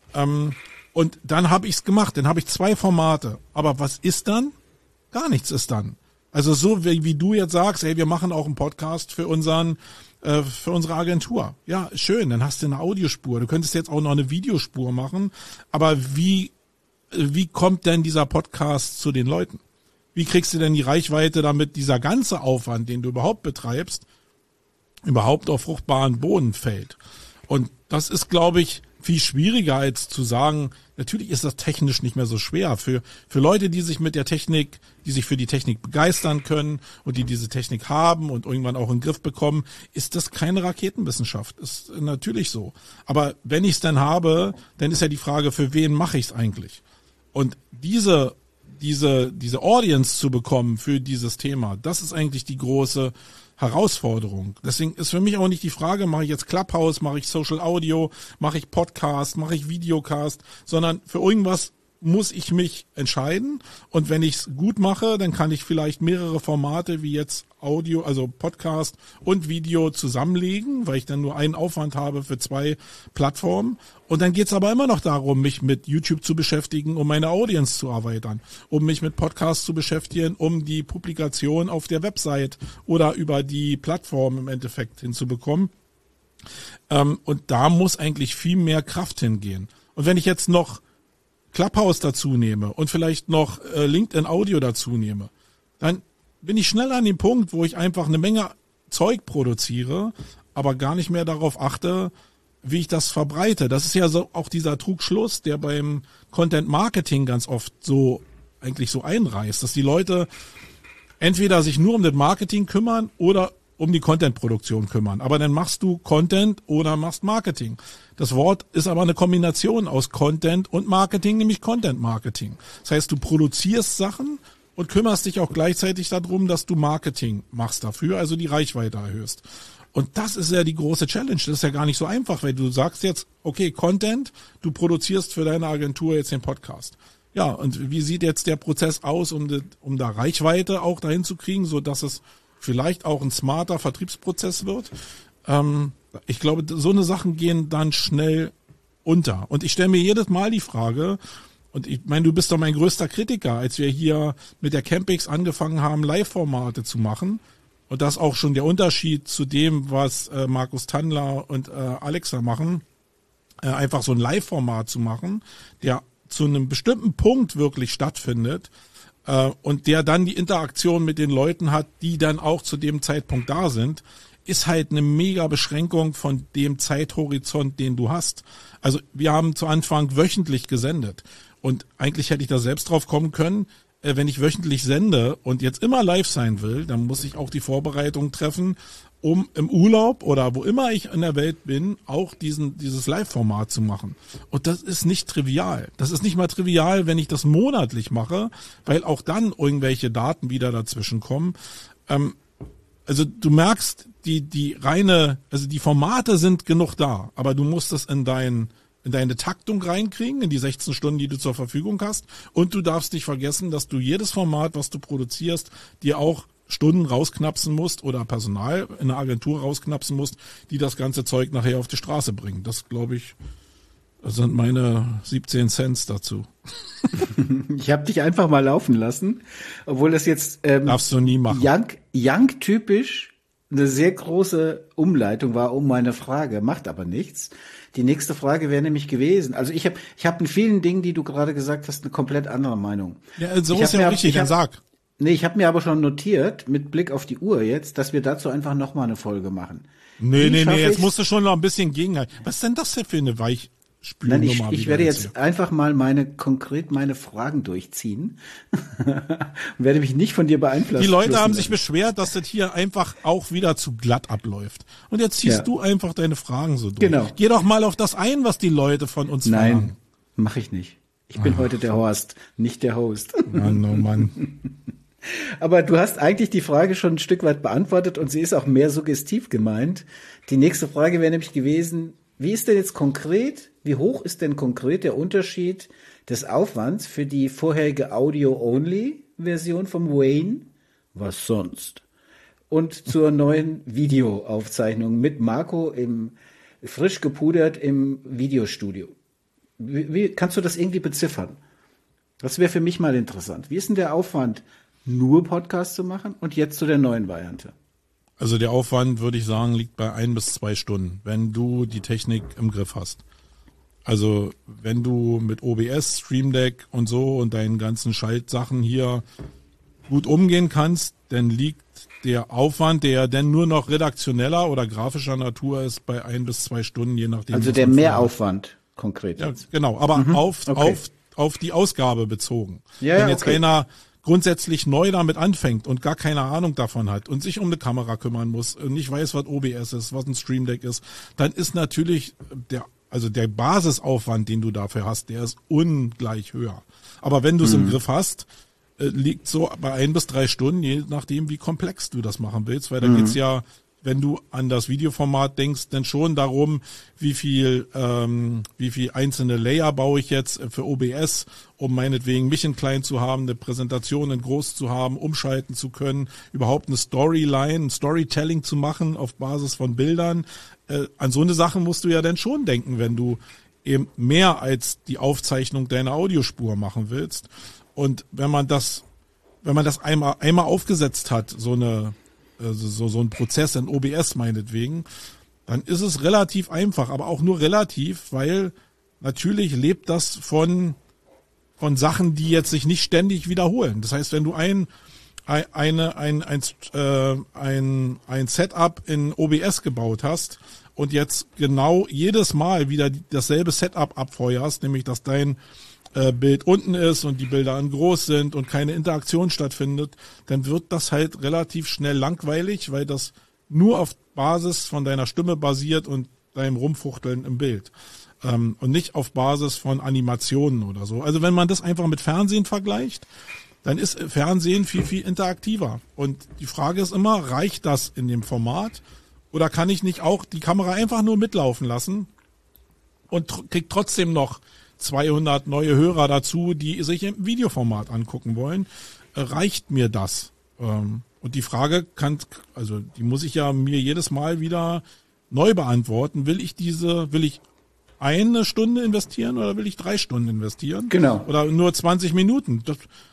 Und dann habe ich es gemacht, dann habe ich 2 Formate. Aber was ist dann? Gar nichts ist dann. Also so wie du jetzt sagst, hey, wir machen auch einen Podcast für unsere Agentur. Ja, schön, dann hast du eine Audiospur. Du könntest jetzt auch noch eine Videospur machen. Aber wie kommt denn dieser Podcast zu den Leuten? Wie kriegst du denn die Reichweite, damit dieser ganze Aufwand, den du überhaupt betreibst, überhaupt auf fruchtbaren Boden fällt? Und das ist, glaube ich, viel schwieriger als zu sagen, natürlich ist das technisch nicht mehr so schwer. Für Leute, die sich für die Technik begeistern können und die diese Technik haben und irgendwann auch in den Griff bekommen, ist das keine Raketenwissenschaft. Ist natürlich so. Aber wenn ich es dann habe, dann ist ja die Frage, für wen mache ich es eigentlich? Und diese diese Audience zu bekommen für dieses Thema, das ist eigentlich die große Herausforderung. Deswegen ist für mich auch nicht die Frage, mache ich jetzt Clubhouse, mache ich Social Audio, mache ich Podcast, mache ich Videocast, sondern für irgendwas muss ich mich entscheiden. Und wenn ich es gut mache, dann kann ich vielleicht mehrere Formate wie jetzt Audio, also Podcast und Video zusammenlegen, weil ich dann nur einen Aufwand habe für 2 Plattformen. Und dann geht's aber immer noch darum, mich mit YouTube zu beschäftigen, um meine Audience zu erweitern, um mich mit Podcasts zu beschäftigen, um die Publikation auf der Website oder über die Plattform im Endeffekt hinzubekommen. Und da muss eigentlich viel mehr Kraft hingehen. Und wenn ich jetzt noch Clubhouse dazu nehme und vielleicht noch LinkedIn Audio dazu nehme, dann bin ich schnell an dem Punkt, wo ich einfach eine Menge Zeug produziere, aber gar nicht mehr darauf achte, wie ich das verbreite. Das ist ja so auch dieser Trugschluss, der beim Content Marketing ganz oft so eigentlich so einreißt, dass die Leute entweder sich nur um das Marketing kümmern oder um die Content-Produktion kümmern. Aber dann machst du Content oder machst Marketing. Das Wort ist aber eine Kombination aus Content und Marketing, nämlich Content-Marketing. Das heißt, du produzierst Sachen und kümmerst dich auch gleichzeitig darum, dass du Marketing machst dafür, also die Reichweite erhöhst. Und das ist ja die große Challenge. Das ist ja gar nicht so einfach, weil du sagst jetzt, okay, Content, du produzierst für deine Agentur jetzt den Podcast. Ja, und wie sieht jetzt der Prozess aus, um da Reichweite auch dahin zu kriegen, so dass es vielleicht auch ein smarter Vertriebsprozess wird. Ich glaube, so eine Sachen gehen dann schnell unter. Und ich stelle mir jedes Mal die Frage, und ich meine, du bist doch mein größter Kritiker, als wir hier mit der Campix angefangen haben, Live-Formate zu machen. Und das ist auch schon der Unterschied zu dem, was Markus Tandler und Alexa machen, einfach so ein Live-Format zu machen, der zu einem bestimmten Punkt wirklich stattfindet, und der dann die Interaktion mit den Leuten hat, die dann auch zu dem Zeitpunkt da sind, ist halt eine mega Beschränkung von dem Zeithorizont, den du hast. Also wir haben zu Anfang wöchentlich gesendet und eigentlich hätte ich da selbst drauf kommen können, wenn ich wöchentlich sende und jetzt immer live sein will, dann muss ich auch die Vorbereitung treffen, um im Urlaub oder wo immer ich in der Welt bin, auch dieses Live-Format zu machen. Und das ist nicht trivial. Das ist nicht mal trivial, wenn ich das monatlich mache, weil auch dann irgendwelche Daten wieder dazwischen kommen. Also du merkst, die Formate sind genug da, aber du musst das in deine Taktung reinkriegen, in die 16 Stunden, die du zur Verfügung hast. Und du darfst nicht vergessen, dass du jedes Format, was du produzierst, dir auch Stunden rausknapsen musst oder Personal in einer Agentur rausknapsen musst, die das ganze Zeug nachher auf die Straße bringen. Das, glaube ich, sind meine 17 Cents dazu. Ich habe dich einfach mal laufen lassen, obwohl das jetzt darfst du nie machen. Young-typisch eine sehr große Umleitung war um meine Frage, macht aber nichts. Die nächste Frage wäre nämlich gewesen, also ich hab in vielen Dingen, die du gerade gesagt hast, eine komplett andere Meinung. Ja, so ist ja richtig, dann sag. Nee, ich habe mir aber schon notiert, mit Blick auf die Uhr jetzt, dass wir dazu einfach nochmal eine Folge machen. Nee, jetzt musst du schon noch ein bisschen gegenhalten. Was ist denn das denn für eine Weichspülnummer? Nein, ich werde jetzt einfach mal meine Fragen durchziehen und werde mich nicht von dir beeinflussen. Die Leute haben sich beschwert, dass das hier einfach auch wieder zu glatt abläuft. Und jetzt ziehst du einfach deine Fragen so durch. Genau. Geh doch mal auf das ein, was die Leute von uns verlangen. Nein, mache ich nicht. Ich bin heute der Horst, nicht der Host. Mann, oh Mann. Aber du hast eigentlich die Frage schon ein Stück weit beantwortet und sie ist auch mehr suggestiv gemeint. Die nächste Frage wäre nämlich gewesen, wie hoch ist denn konkret der Unterschied des Aufwands für die vorherige Audio-Only-Version vom Wayne, was sonst, und zur neuen Videoaufzeichnung mit Marco frisch gepudert im Videostudio? Wie kannst du das irgendwie beziffern? Das wäre für mich mal interessant. Wie ist denn der Aufwand, nur Podcast zu machen und jetzt zu der neuen Variante? Also der Aufwand, würde ich sagen, liegt bei 1 bis 2 Stunden, wenn du die Technik im Griff hast. Also wenn du mit OBS, Stream Deck und so und deinen ganzen Schaltsachen hier gut umgehen kannst, dann liegt der Aufwand, der dann nur noch redaktioneller oder grafischer Natur ist, bei 1 bis 2 Stunden, je nachdem. Also der Mehraufwand konkret. Ja, genau, aber auf die Ausgabe bezogen. Ja, wenn jetzt einer grundsätzlich neu damit anfängt und gar keine Ahnung davon hat und sich um eine Kamera kümmern muss und nicht weiß, was OBS ist, was ein Stream Deck ist, dann ist natürlich der Basisaufwand, den du dafür hast, der ist ungleich höher. Aber wenn du es im Griff hast, liegt so bei 1 bis 3 Stunden, je nachdem, wie komplex du das machen willst, weil da geht's ja, wenn du an das Videoformat denkst, dann schon darum, wie viel einzelne Layer baue ich jetzt für OBS, um meinetwegen mich in klein zu haben, eine Präsentation in groß zu haben, umschalten zu können, überhaupt eine Storyline, ein Storytelling zu machen auf Basis von Bildern. An so eine Sache musst du ja dann schon denken, wenn du eben mehr als die Aufzeichnung deiner Audiospur machen willst. Und wenn man das einmal aufgesetzt hat, so ein Prozess in OBS meinetwegen, dann ist es relativ einfach, aber auch nur relativ, weil natürlich lebt das von Sachen, die jetzt sich nicht ständig wiederholen. Das heißt, wenn du ein Setup in OBS gebaut hast und jetzt genau jedes Mal wieder dasselbe Setup abfeuerst, nämlich dass dein Bild unten ist und die Bilder an groß sind und keine Interaktion stattfindet, dann wird das halt relativ schnell langweilig, weil das nur auf Basis von deiner Stimme basiert und deinem Rumfuchteln im Bild. Und nicht auf Basis von Animationen oder so. Also wenn man das einfach mit Fernsehen vergleicht, dann ist Fernsehen viel, viel interaktiver. Und die Frage ist immer, reicht das in dem Format? Oder kann ich nicht auch die Kamera einfach nur mitlaufen lassen und krieg trotzdem noch 200 neue Hörer dazu, die sich im Videoformat angucken wollen? Reicht mir das? Und die Frage die muss ich ja mir jedes Mal wieder neu beantworten. Will ich 1 Stunde investieren oder will ich 3 Stunden investieren? Genau. Oder nur 20 Minuten?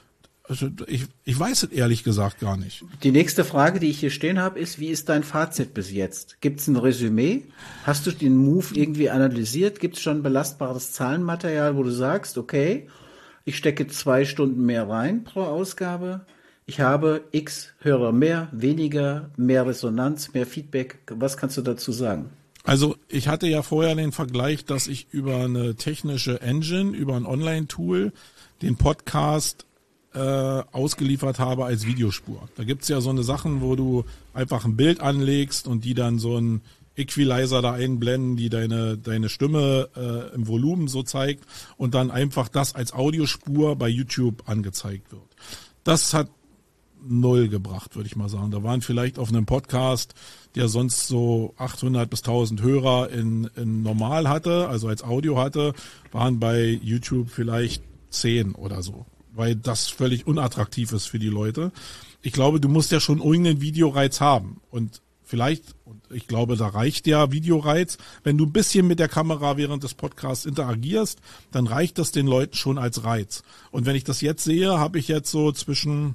Ich weiß es ehrlich gesagt gar nicht. Die nächste Frage, die ich hier stehen habe, ist, wie ist dein Fazit bis jetzt? Gibt es ein Resümee? Hast du den Move irgendwie analysiert? Gibt es schon belastbares Zahlenmaterial, wo du sagst, okay, ich stecke 2 Stunden mehr rein pro Ausgabe, ich habe X Hörer mehr, weniger, mehr Resonanz, mehr Feedback. Was kannst du dazu sagen? Also ich hatte ja vorher den Vergleich, dass ich über eine technische Engine, über ein Online-Tool den Podcast ausgeliefert habe als Videospur. Da gibt's ja so eine Sachen, wo du einfach ein Bild anlegst und die dann so ein Equalizer da einblenden, die deine Stimme im Volumen so zeigt und dann einfach das als Audiospur bei YouTube angezeigt wird. Das hat 0 gebracht, würde ich mal sagen. Da waren vielleicht auf einem Podcast, der sonst so 800 bis 1000 Hörer in normal hatte, also als Audio hatte, waren bei YouTube vielleicht 10 oder so, weil das völlig unattraktiv ist für die Leute. Ich glaube, du musst ja schon irgendeinen Videoreiz haben und ich glaube, da reicht der Videoreiz. Wenn du ein bisschen mit der Kamera während des Podcasts interagierst, dann reicht das den Leuten schon als Reiz. Und wenn ich das jetzt sehe, habe ich jetzt so zwischen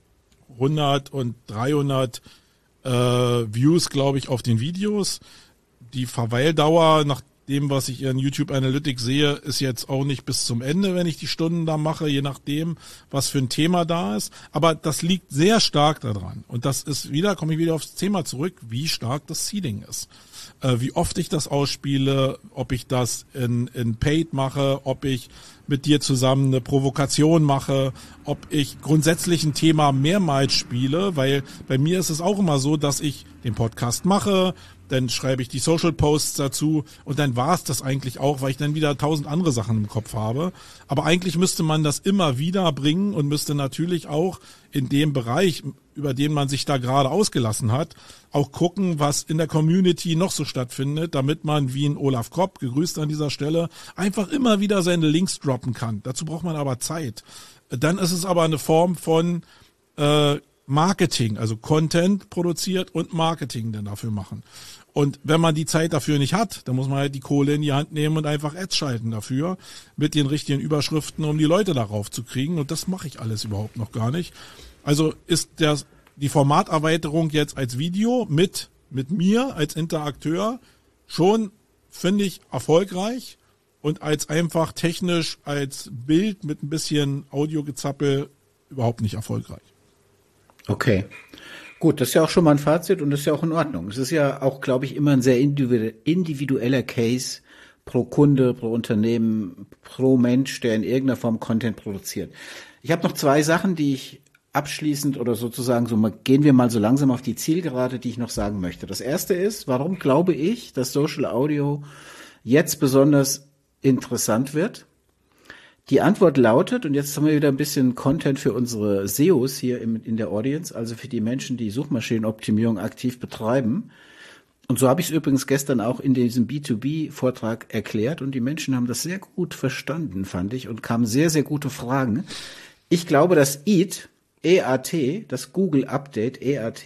100 und 300 Views, glaube ich, auf den Videos. Die Verweildauer nach dem, was ich in YouTube Analytics sehe, ist jetzt auch nicht bis zum Ende, wenn ich die Stunden da mache, je nachdem, was für ein Thema da ist. Aber das liegt sehr stark daran. Und das ist komme ich wieder aufs Thema zurück, wie stark das Seeding ist. Wie oft ich das ausspiele, ob ich das in Paid mache, ob ich mit dir zusammen eine Provokation mache, ob ich grundsätzlich ein Thema mehrmals spiele, weil bei mir ist es auch immer so, dass ich den Podcast mache, dann schreibe ich die Social Posts dazu und dann war es das eigentlich auch, weil ich dann wieder 1000 andere Sachen im Kopf habe. Aber eigentlich müsste man das immer wieder bringen und müsste natürlich auch in dem Bereich, über den man sich da gerade ausgelassen hat, auch gucken, was in der Community noch so stattfindet, damit man wie ein Olaf Kopp, gegrüßt an dieser Stelle, einfach immer wieder seine Links droppen kann. Dazu braucht man aber Zeit. Dann ist es aber eine Form von Marketing, also Content produziert und Marketing dann dafür machen. Und wenn man die Zeit dafür nicht hat, dann muss man halt die Kohle in die Hand nehmen und einfach Ads schalten dafür mit den richtigen Überschriften, um die Leute darauf zu kriegen. Und das mache ich alles überhaupt noch gar nicht. Also ist die Formaterweiterung jetzt als Video mit mir als Interakteur schon, finde ich, erfolgreich und als einfach technisch als Bild mit ein bisschen Audiogezappel überhaupt nicht erfolgreich. Okay. Gut, das ist ja auch schon mal ein Fazit und das ist ja auch in Ordnung. Es ist ja auch, glaube ich, immer ein sehr individueller Case pro Kunde, pro Unternehmen, pro Mensch, der in irgendeiner Form Content produziert. Ich habe noch 2 Sachen, die ich abschließend oder sozusagen gehen wir mal so langsam auf die Zielgerade, die ich noch sagen möchte. Das erste ist, warum glaube ich, dass Social Audio jetzt besonders interessant wird? Die Antwort lautet, und jetzt haben wir wieder ein bisschen Content für unsere SEOs hier in der Audience, also für die Menschen, die Suchmaschinenoptimierung aktiv betreiben. Und so habe ich es übrigens gestern auch in diesem B2B-Vortrag erklärt und die Menschen haben das sehr gut verstanden, fand ich, und kamen sehr, sehr gute Fragen. Ich glaube, dass EAT, das Google-Update EAT,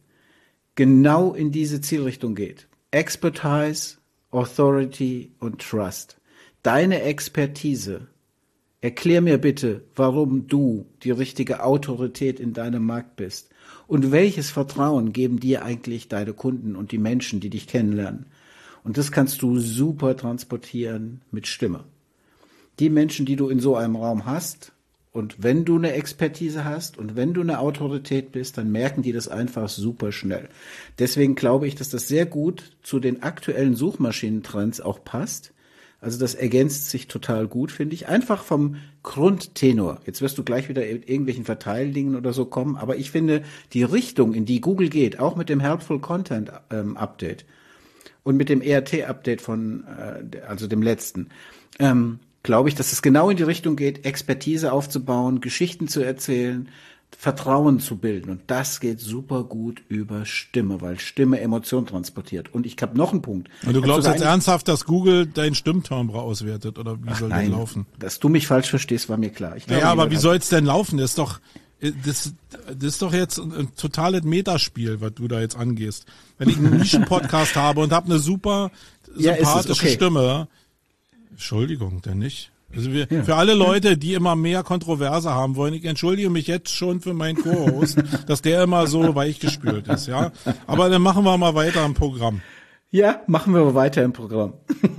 genau in diese Zielrichtung geht. Expertise, Authority und Trust. Deine Expertise. Erklär mir bitte, warum du die richtige Autorität in deinem Markt bist. Und welches Vertrauen geben dir eigentlich deine Kunden und die Menschen, die dich kennenlernen? Und das kannst du super transportieren mit Stimme. Die Menschen, die du in so einem Raum hast, und wenn du eine Expertise hast und wenn du eine Autorität bist, dann merken die das einfach super schnell. Deswegen glaube ich, dass das sehr gut zu den aktuellen Suchmaschinentrends auch passt. Also das ergänzt sich total gut, finde ich. Einfach vom Grundtenor. Jetzt wirst du gleich wieder in irgendwelchen Verteildingen oder so kommen. Aber ich finde, die Richtung, in die Google geht, auch mit dem Helpful Content Update und mit dem ERT-Update also dem letzten, glaube ich, dass es genau in die Richtung geht, Expertise aufzubauen, Geschichten zu erzählen, Vertrauen zu bilden. Und das geht super gut über Stimme, weil Stimme Emotion transportiert. Und ich habe noch einen Punkt. Und du glaubst jetzt ernsthaft, dass Google dein Stimmtimbre auswertet? Oder wie soll das laufen? Dass du mich falsch verstehst, war mir klar. Ja, aber wie soll es denn laufen? Das ist doch jetzt ein totales Metaspiel, was du da jetzt angehst. Wenn ich einen Nischen-Podcast habe und habe eine super sympathische Stimme. Entschuldigung, denn nicht? Also für alle Leute, die immer mehr Kontroverse haben wollen, ich entschuldige mich jetzt schon für meinen Co-Host, dass der immer so weichgespült ist, ja. Aber dann machen wir mal weiter im Programm. Ja, machen wir weiter im Programm.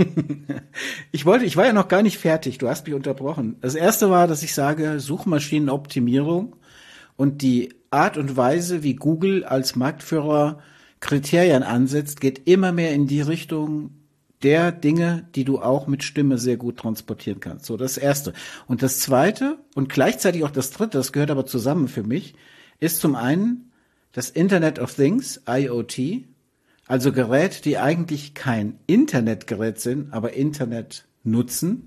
Ich war ja noch gar nicht fertig, du hast mich unterbrochen. Das erste war, dass ich sage, Suchmaschinenoptimierung und die Art und Weise, wie Google als Marktführer Kriterien ansetzt, geht immer mehr in die Richtung der Dinge, die du auch mit Stimme sehr gut transportieren kannst. So, das Erste. Und das Zweite und gleichzeitig auch das Dritte, das gehört aber zusammen für mich, ist zum einen das Internet of Things, IoT, also Geräte, die eigentlich kein Internetgerät sind, aber Internet nutzen.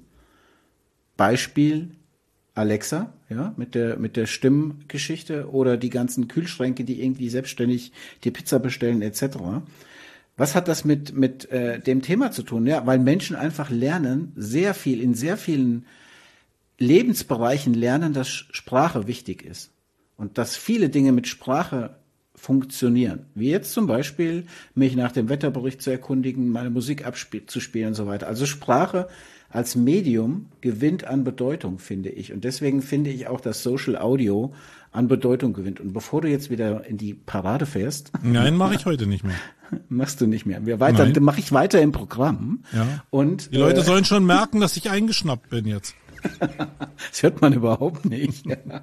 Beispiel Alexa, ja, mit der Stimmgeschichte oder die ganzen Kühlschränke, die irgendwie selbstständig die Pizza bestellen etc. Was hat das mit dem Thema zu tun? Ja, weil Menschen einfach lernen, in sehr vielen Lebensbereichen lernen, dass Sprache wichtig ist. Und dass viele Dinge mit Sprache funktionieren. Wie jetzt zum Beispiel, mich nach dem Wetterbericht zu erkundigen, meine Musik abzuspielen und so weiter. Also Sprache als Medium gewinnt an Bedeutung, finde ich. Und deswegen finde ich auch, dass Social Audio an Bedeutung gewinnt. Und bevor du jetzt wieder in die Parade fährst. Nein, mache ich heute nicht mehr. Machst du nicht mehr. Dann mache ich weiter im Programm. Ja. Und die Leute sollen schon merken, dass ich eingeschnappt bin jetzt. Das hört man überhaupt nicht.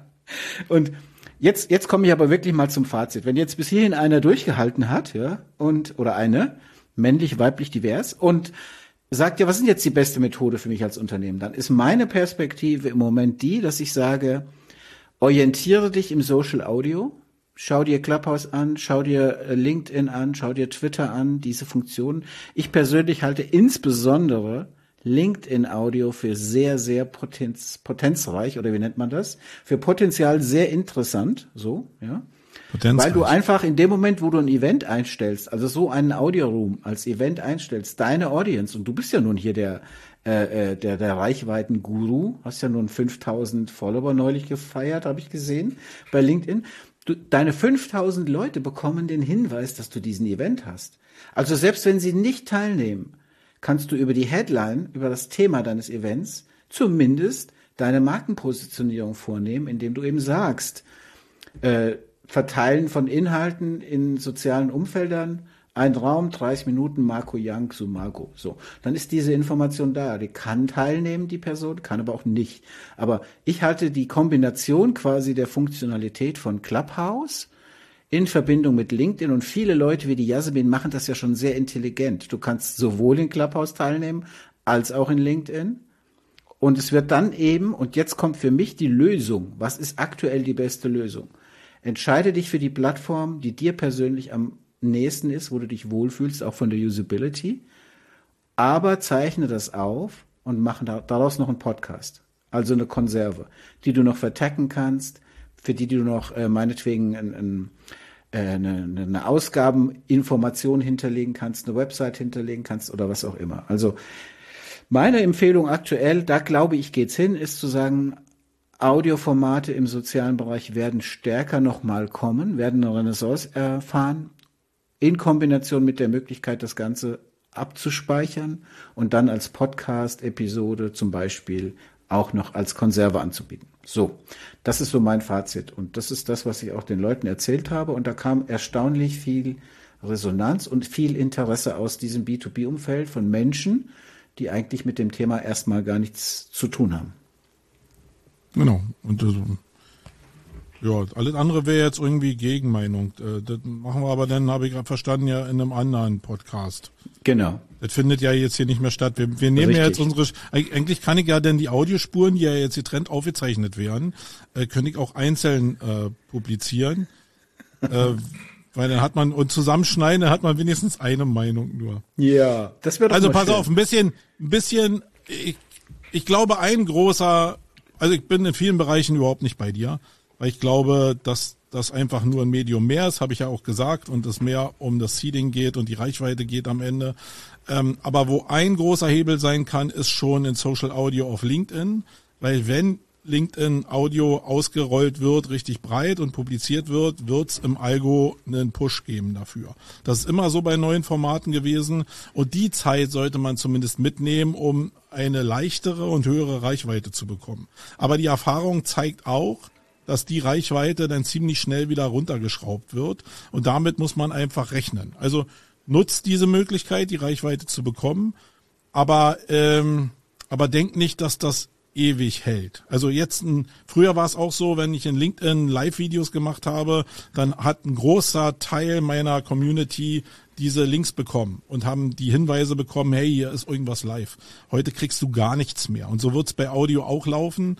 Und jetzt komme ich aber wirklich mal zum Fazit. Wenn jetzt bis hierhin einer durchgehalten hat, ja, oder eine, männlich, weiblich, divers, und sagt, ja, was ist jetzt die beste Methode für mich als Unternehmen? Dann ist meine Perspektive im Moment die, dass ich sage, orientiere dich im Social Audio. Schau dir Clubhouse an, schau dir LinkedIn an, schau dir Twitter an, diese Funktionen. Ich persönlich halte insbesondere LinkedIn Audio für sehr, sehr potenzreich, oder wie nennt man das? Für Potenzial sehr interessant, so, ja. Weil du einfach in dem Moment, wo du ein Event einstellst, also so einen Audio-Room als Event einstellst, deine Audience, und du bist ja nun hier der Reichweiten-Guru, hast ja nun 5000 Follower neulich gefeiert, habe ich gesehen, bei LinkedIn. Deine 5000 Leute bekommen den Hinweis, dass du diesen Event hast. Also selbst wenn sie nicht teilnehmen, kannst du über die Headline, über das Thema deines Events, zumindest deine Markenpositionierung vornehmen, indem du eben sagst, Verteilen von Inhalten in sozialen Umfeldern, ein Raum, 30 Minuten, Marco Young, Sumago. So, dann ist diese Information da. Die kann teilnehmen, die Person, kann aber auch nicht. Aber ich halte die Kombination quasi der Funktionalität von Clubhouse in Verbindung mit LinkedIn, und viele Leute wie die Jasmin machen das ja schon sehr intelligent. Du kannst sowohl in Clubhouse teilnehmen, als auch in LinkedIn. Und es wird dann eben, und jetzt kommt für mich die Lösung. Was ist aktuell die beste Lösung? Entscheide dich für die Plattform, die dir persönlich am nächsten ist, wo du dich wohlfühlst, auch von der Usability, aber zeichne das auf und mache daraus noch einen Podcast. Also eine Konserve, die du noch vertacken kannst, für die du noch meinetwegen eine Ausgabeninformation hinterlegen kannst, eine Website hinterlegen kannst oder was auch immer. Also meine Empfehlung aktuell, da glaube ich, geht's hin, ist zu sagen, Audioformate im sozialen Bereich werden stärker nochmal kommen, werden eine Renaissance erfahren, in Kombination mit der Möglichkeit, das Ganze abzuspeichern und dann als Podcast-Episode zum Beispiel auch noch als Konserve anzubieten. So, das ist so mein Fazit und das ist das, was ich auch den Leuten erzählt habe und da kam erstaunlich viel Resonanz und viel Interesse aus diesem B2B-Umfeld von Menschen, die eigentlich mit dem Thema erstmal gar nichts zu tun haben. Genau. Und ja, alles andere wäre jetzt irgendwie Gegenmeinung. Das machen wir aber dann, habe ich gerade verstanden, ja in einem anderen Podcast. Genau. Das findet ja jetzt hier nicht mehr statt. Wir nehmen ja jetzt eigentlich kann ich ja dann die Audiospuren, die ja jetzt getrennt aufgezeichnet werden, könnte ich auch einzeln publizieren. Weil dann hat man, und zusammenschneiden, dann hat man wenigstens eine Meinung nur. Ja, das wird also pass auf, ein bisschen, ich glaube also ich bin in vielen Bereichen überhaupt nicht bei dir, weil ich glaube, dass das einfach nur ein Medium mehr ist, habe ich ja auch gesagt, und es mehr um das Seeding geht und die Reichweite geht am Ende. Aber wo ein großer Hebel sein kann, ist schon in Social Audio auf LinkedIn, weil wenn LinkedIn Audio ausgerollt wird, richtig breit und publiziert wird, wird's im Algo einen Push geben dafür. Das ist immer so bei neuen Formaten gewesen und die Zeit sollte man zumindest mitnehmen, um eine leichtere und höhere Reichweite zu bekommen. Aber die Erfahrung zeigt auch, dass die Reichweite dann ziemlich schnell wieder runtergeschraubt wird und damit muss man einfach rechnen. Also nutzt diese Möglichkeit, die Reichweite zu bekommen, aber denkt nicht, dass das ewig hält. Also früher war es auch so, wenn ich in LinkedIn Live-Videos gemacht habe, dann hat ein großer Teil meiner Community diese Links bekommen und haben die Hinweise bekommen, hey, hier ist irgendwas live. Heute kriegst du gar nichts mehr. Und so wird es bei Audio auch laufen.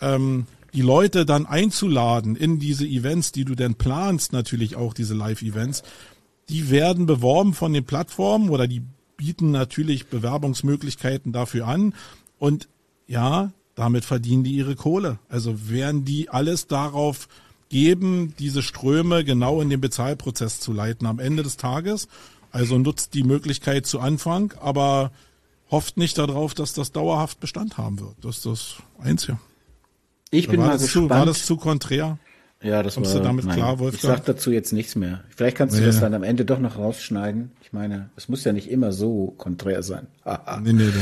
Die Leute dann einzuladen in diese Events, die du denn planst, natürlich auch diese Live-Events, die werden beworben von den Plattformen oder die bieten natürlich Bewerbungsmöglichkeiten dafür an. Und ja, damit verdienen die ihre Kohle. Also werden die alles darauf geben, diese Ströme genau in den Bezahlprozess zu leiten am Ende des Tages. Also nutzt die Möglichkeit zu Anfang, aber hofft nicht darauf, dass das dauerhaft Bestand haben wird. Das ist das Einzige. Ich bin mal gespannt. War das zu konträr? Ja, das Kommst du damit klar, Wolfgang? Ich sag dazu jetzt nichts mehr. Vielleicht kannst du das dann am Ende doch noch rausschneiden. Ich meine, es muss ja nicht immer so konträr sein. Nee.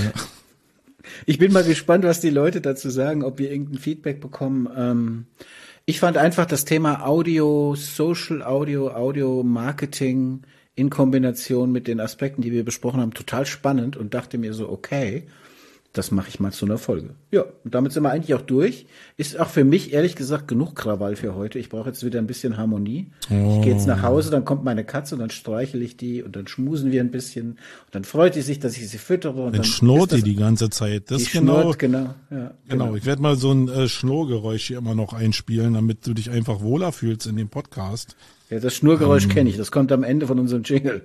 Ich bin mal gespannt, was die Leute dazu sagen, ob wir irgendein Feedback bekommen. Ich fand einfach das Thema Audio, Social Audio, Audio Marketing in Kombination mit den Aspekten, die wir besprochen haben, total spannend und dachte mir so, okay, das mache ich mal zu einer Folge. Ja, und damit sind wir eigentlich auch durch. Ist auch für mich, ehrlich gesagt, genug Krawall für heute. Ich brauche jetzt wieder ein bisschen Harmonie. Ich gehe jetzt nach Hause, dann kommt meine Katze und dann streichel ich die und dann schmusen wir ein bisschen. Und dann freut die sich, dass ich sie füttere. Und dann schnurrt die ganze Zeit. Das die schnurrt, genau. Ja, genau. Ich werde mal so ein Schnurrgeräusch hier immer noch einspielen, damit du dich einfach wohler fühlst in dem Podcast. Ja, das Schnurgeräusch kenne ich. Das kommt am Ende von unserem Jingle.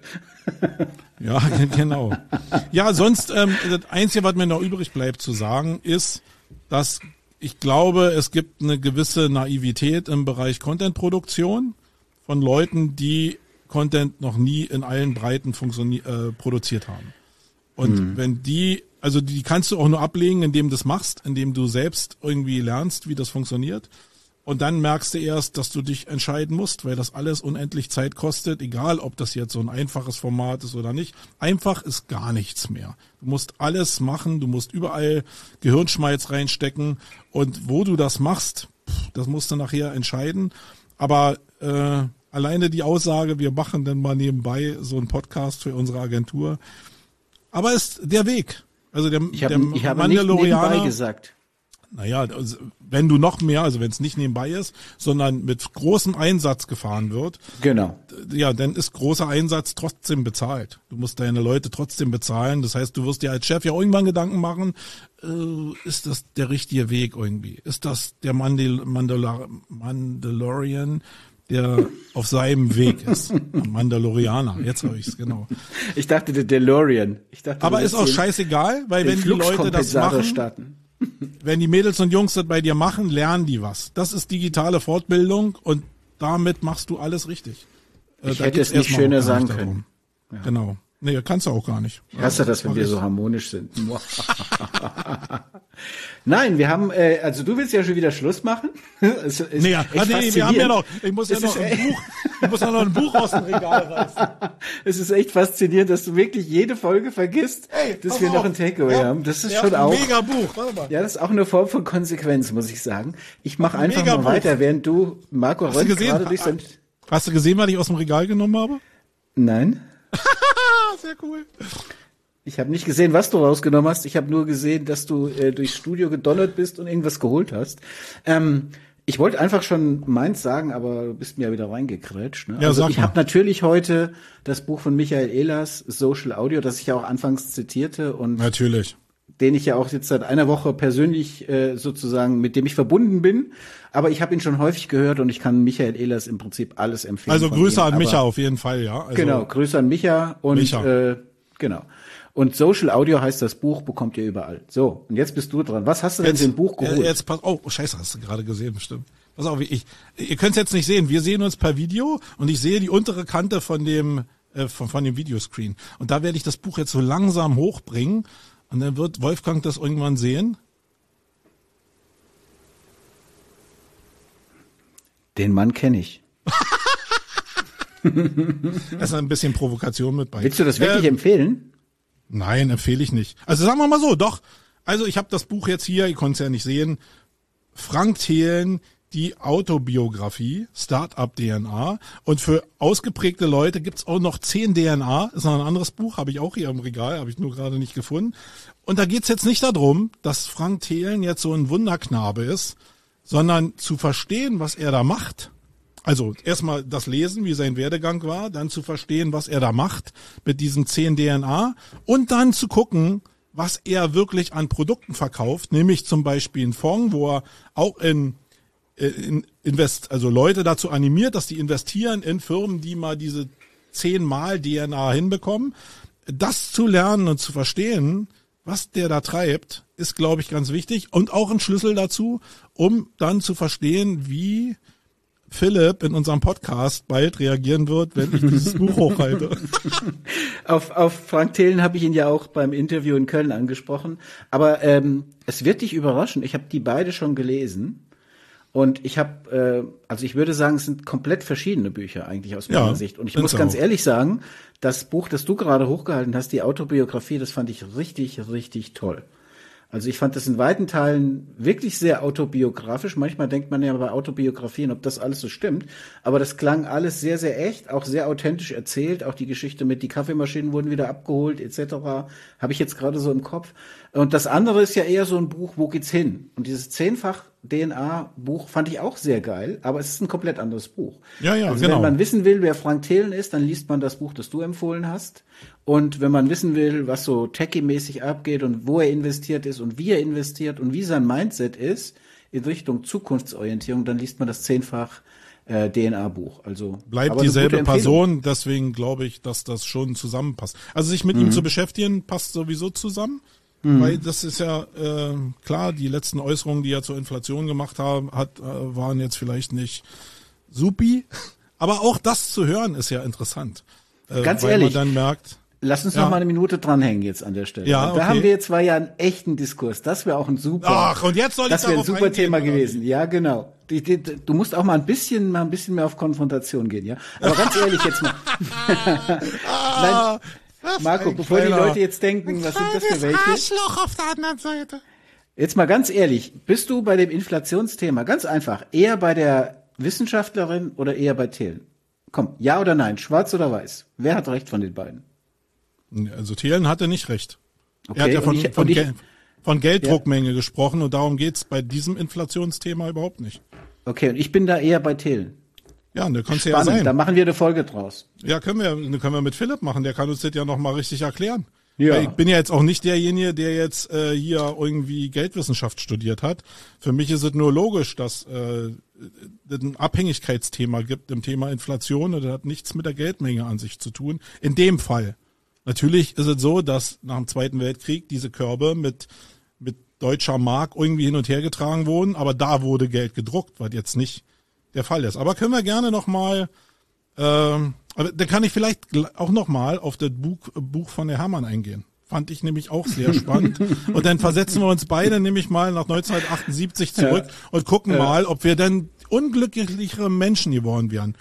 Ja, genau. Ja, sonst das Einzige, was mir noch übrig bleibt zu sagen, ist, dass ich glaube, es gibt eine gewisse Naivität im Bereich Content-Produktion von Leuten, die Content noch nie in allen Breiten produziert haben. Und wenn die kannst du auch nur ablegen, indem du das machst, indem du selbst irgendwie lernst, wie das funktioniert. Und dann merkst du erst, dass du dich entscheiden musst, weil das alles unendlich Zeit kostet, egal ob das jetzt so ein einfaches Format ist oder nicht. Einfach ist gar nichts mehr. Du musst alles machen, du musst überall Gehirnschmalz reinstecken und wo du das machst, das musst du nachher entscheiden. Aber alleine die Aussage, wir machen dann mal nebenbei so einen Podcast für unsere Agentur. Aber ist der Weg. Also ich habe nicht nebenbei gesagt. Naja, also wenn du noch mehr, also wenn es nicht nebenbei ist, sondern mit großem Einsatz gefahren wird, genau. Ja, dann ist großer Einsatz trotzdem bezahlt. Du musst deine Leute trotzdem bezahlen. Das heißt, du wirst dir als Chef ja irgendwann Gedanken machen, ist das der richtige Weg irgendwie? Ist das der Mandalorian, der auf seinem Weg ist? Mandalorianer, jetzt habe ich es, genau. Ich dachte, der DeLorean. Aber ist auch scheißegal, weil wenn die Leute das machen... starten. wenn die Mädels und Jungs das bei dir machen, lernen die was. Das ist digitale Fortbildung und damit machst du alles richtig. Ich hätte es nicht schöner sagen können. Ja. Genau. Nee, kannst du auch gar nicht. Ich hasse das, wenn wir so harmonisch sind. Nein, wir haben, also du willst ja schon wieder Schluss machen. Wir haben ja noch, ich muss ja noch ein Buch aus dem Regal reißen. Es ist echt faszinierend, dass du wirklich jede Folge vergisst, dass wir noch ein Takeaway haben. Das ist schon auch ein mega Buch. Warte mal. Ja, das ist auch eine Form von Konsequenz, muss ich sagen. Ich mache einfach mal weiter, während du Marco Rönt gerade durch sein... Hast du gesehen, was ich aus dem Regal genommen habe? Nein. Sehr cool. Ich habe nicht gesehen, was du rausgenommen hast. Ich habe nur gesehen, dass du durchs Studio gedonnert bist und irgendwas geholt hast. Ich wollte einfach schon meins sagen, aber du bist mir ja wieder reingekrätscht. Ne? Ja, also ich habe natürlich heute das Buch von Michael Ehlers, Social Audio, das ich ja auch anfangs zitierte und natürlich, den ich ja auch jetzt seit einer Woche persönlich sozusagen, mit dem ich verbunden bin. Aber ich habe ihn schon häufig gehört und ich kann Michael Ehlers im Prinzip alles empfehlen. Also Grüße an Micha auf jeden Fall, ja. Also genau, Grüße an Micha und genau. Und Social Audio heißt das Buch, bekommt ihr überall. So, und jetzt bist du dran. Was hast du denn für ein Buch geholt? Jetzt pass, oh scheiße, hast du gerade gesehen, bestimmt. Pass auf, ihr könnt es jetzt nicht sehen. Wir sehen uns per Video und ich sehe die untere Kante von dem Videoscreen. Und da werde ich das Buch jetzt so langsam hochbringen und dann wird Wolfgang das irgendwann sehen. Den Mann kenne ich. Da ist ein bisschen Provokation mit bei. Willst du das wirklich empfehlen? Nein, empfehle ich nicht. Also sagen wir mal so, doch. Also ich habe das Buch jetzt hier, ihr könnt es ja nicht sehen. Frank Thelen, die Autobiografie, Startup DNA. Und für ausgeprägte Leute gibt's auch noch 10 DNA. Ist noch ein anderes Buch, habe ich auch hier im Regal, habe ich nur gerade nicht gefunden. Und da geht's jetzt nicht darum, dass Frank Thelen jetzt so ein Wunderknabe ist, sondern zu verstehen, was er da macht. Also erstmal das Lesen, wie sein Werdegang war, dann zu verstehen, was er da macht mit diesen 10 DNA und dann zu gucken, was er wirklich an Produkten verkauft, nämlich zum Beispiel einen Fonds, wo er auch also Leute dazu animiert, dass die investieren in Firmen, die mal diese 10-mal DNA hinbekommen. Das zu lernen und zu verstehen, was der da treibt, ist, glaube ich, ganz wichtig und auch ein Schlüssel dazu, um dann zu verstehen, wie Philipp in unserem Podcast bald reagieren wird, wenn ich dieses Buch hochhalte. Auf Frank Thelen habe ich ihn ja auch beim Interview in Köln angesprochen. Aber es wird dich überraschen. Ich habe die beide schon gelesen. Und ich habe, also ich würde sagen, es sind komplett verschiedene Bücher eigentlich aus meiner Sicht. Und ich muss ganz ehrlich sagen, das Buch, das du gerade hochgehalten hast, die Autobiografie, das fand ich richtig, richtig toll. Also ich fand das in weiten Teilen wirklich sehr autobiografisch. Manchmal denkt man ja bei Autobiografien, ob das alles so stimmt. Aber das klang alles sehr, sehr echt, auch sehr authentisch erzählt. Auch die Geschichte mit die Kaffeemaschinen wurden wieder abgeholt etc. habe ich jetzt gerade so im Kopf. Und das andere ist ja eher so ein Buch, wo geht's hin? Und dieses 10-fach DNA-Buch fand ich auch sehr geil, aber es ist ein komplett anderes Buch. Ja, also genau. Wenn man wissen will, wer Frank Thelen ist, dann liest man das Buch, das du empfohlen hast. Und wenn man wissen will, was so techie-mäßig abgeht und wo er investiert ist und wie er investiert und wie sein Mindset ist in Richtung Zukunftsorientierung, dann liest man das 10-fach DNA-Buch. Also bleibt dieselbe Person, deswegen glaube ich, dass das schon zusammenpasst. Also sich mit ihm zu beschäftigen, passt sowieso zusammen. Weil das ist ja klar, die letzten Äußerungen, die er zur Inflation gemacht hat, waren jetzt vielleicht nicht supi. Aber auch das zu hören ist ja interessant. Ganz weil ehrlich, man dann merkt, lass uns noch mal eine Minute dranhängen jetzt an der Stelle. Ja, okay. Da haben wir jetzt ja einen echten Diskurs. Das wäre auch ein super. Ach, und jetzt soll ich das wäre ein super Thema gewesen. Ja, genau. Du musst auch mal ein bisschen mehr auf Konfrontation gehen, ja. Aber ganz ehrlich jetzt mal. Nein, Marco, bevor die Leute jetzt denken, was sind das für welche? Arschloch auf der anderen Seite. Jetzt mal ganz ehrlich, bist du bei dem Inflationsthema ganz einfach eher bei der Wissenschaftlerin oder eher bei Thelen? Komm, ja oder nein, schwarz oder weiß? Wer hat recht von den beiden? Also Thelen hatte nicht recht. Okay, er hat ja von Gelddruckmenge gesprochen und darum geht's bei diesem Inflationsthema überhaupt nicht. Okay, und ich bin da eher bei Thelen. Ja, und der kann's ja sein. Da machen wir eine Folge draus. Ja, können wir mit Philipp machen, der kann uns das ja noch mal richtig erklären. Ja. Weil ich bin ja jetzt auch nicht derjenige, der jetzt hier irgendwie Geldwissenschaft studiert hat. Für mich ist es nur logisch, dass es ein Abhängigkeitsthema gibt im Thema Inflation und das hat nichts mit der Geldmenge an sich zu tun. In dem Fall. Natürlich ist es so, dass nach dem Zweiten Weltkrieg diese Körbe mit deutscher Mark irgendwie hin und her getragen wurden, aber da wurde Geld gedruckt, was jetzt nicht der Fall ist. Aber können wir gerne nochmal, aber da kann ich vielleicht auch nochmal auf das Buch von der Hermann eingehen. Fand ich nämlich auch sehr spannend. Und dann versetzen wir uns beide nämlich mal nach 1978 zurück und gucken mal, ob wir dann unglücklichere Menschen geworden wären.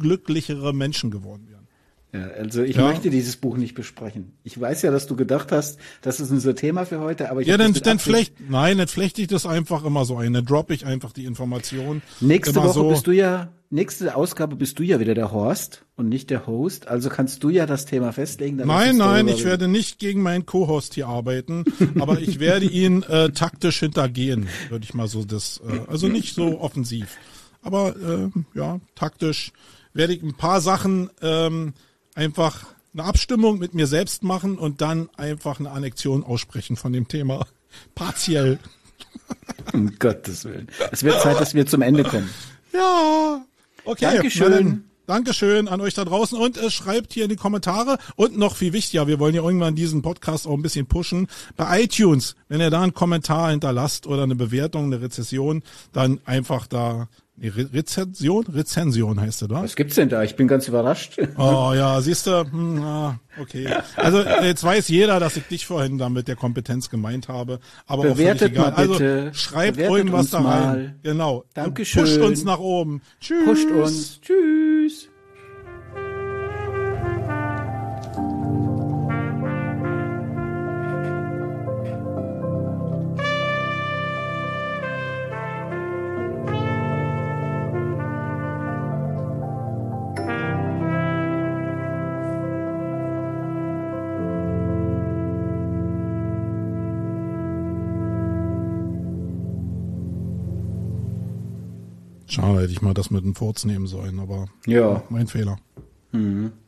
Ja, also ich möchte dieses Buch nicht besprechen. Ich weiß ja, dass du gedacht hast, das ist unser Thema für heute, aber ich dann flechte ich das einfach immer so ein. Dann droppe ich einfach die Information. Nächste Ausgabe bist du ja wieder der Horst und nicht der Host. Also kannst du ja das Thema festlegen. Nein, ich werde nicht gegen meinen Co-Host hier arbeiten, aber ich werde ihn taktisch hintergehen, würde ich mal so also nicht so offensiv. Aber taktisch werde ich ein paar Sachen einfach eine Abstimmung mit mir selbst machen und dann einfach eine Annexion aussprechen von dem Thema. Partiell. Um Gottes Willen. Es wird Zeit, dass wir zum Ende kommen. Ja. Okay. Dankeschön an euch da draußen und schreibt hier in die Kommentare und noch viel wichtiger, wir wollen ja irgendwann diesen Podcast auch ein bisschen pushen. Bei iTunes, wenn ihr da einen Kommentar hinterlasst oder eine Bewertung, eine Rezession, dann einfach da Rezension heißt das, oder? Was gibt's denn da? Ich bin ganz überrascht. Oh ja, siehst du, okay. Also jetzt weiß jeder, dass ich dich vorhin da mit der Kompetenz gemeint habe, aber bewertet auch völlig egal. Mal bitte. Also schreibt irgendwas da rein. Mal. Genau. Dankeschön. Pusht uns nach oben. Tschüss. Pusht uns. Tschüss. Schade, hätte ich mal das mit dem Furz nehmen sollen, aber ja, mein Fehler. Mhm.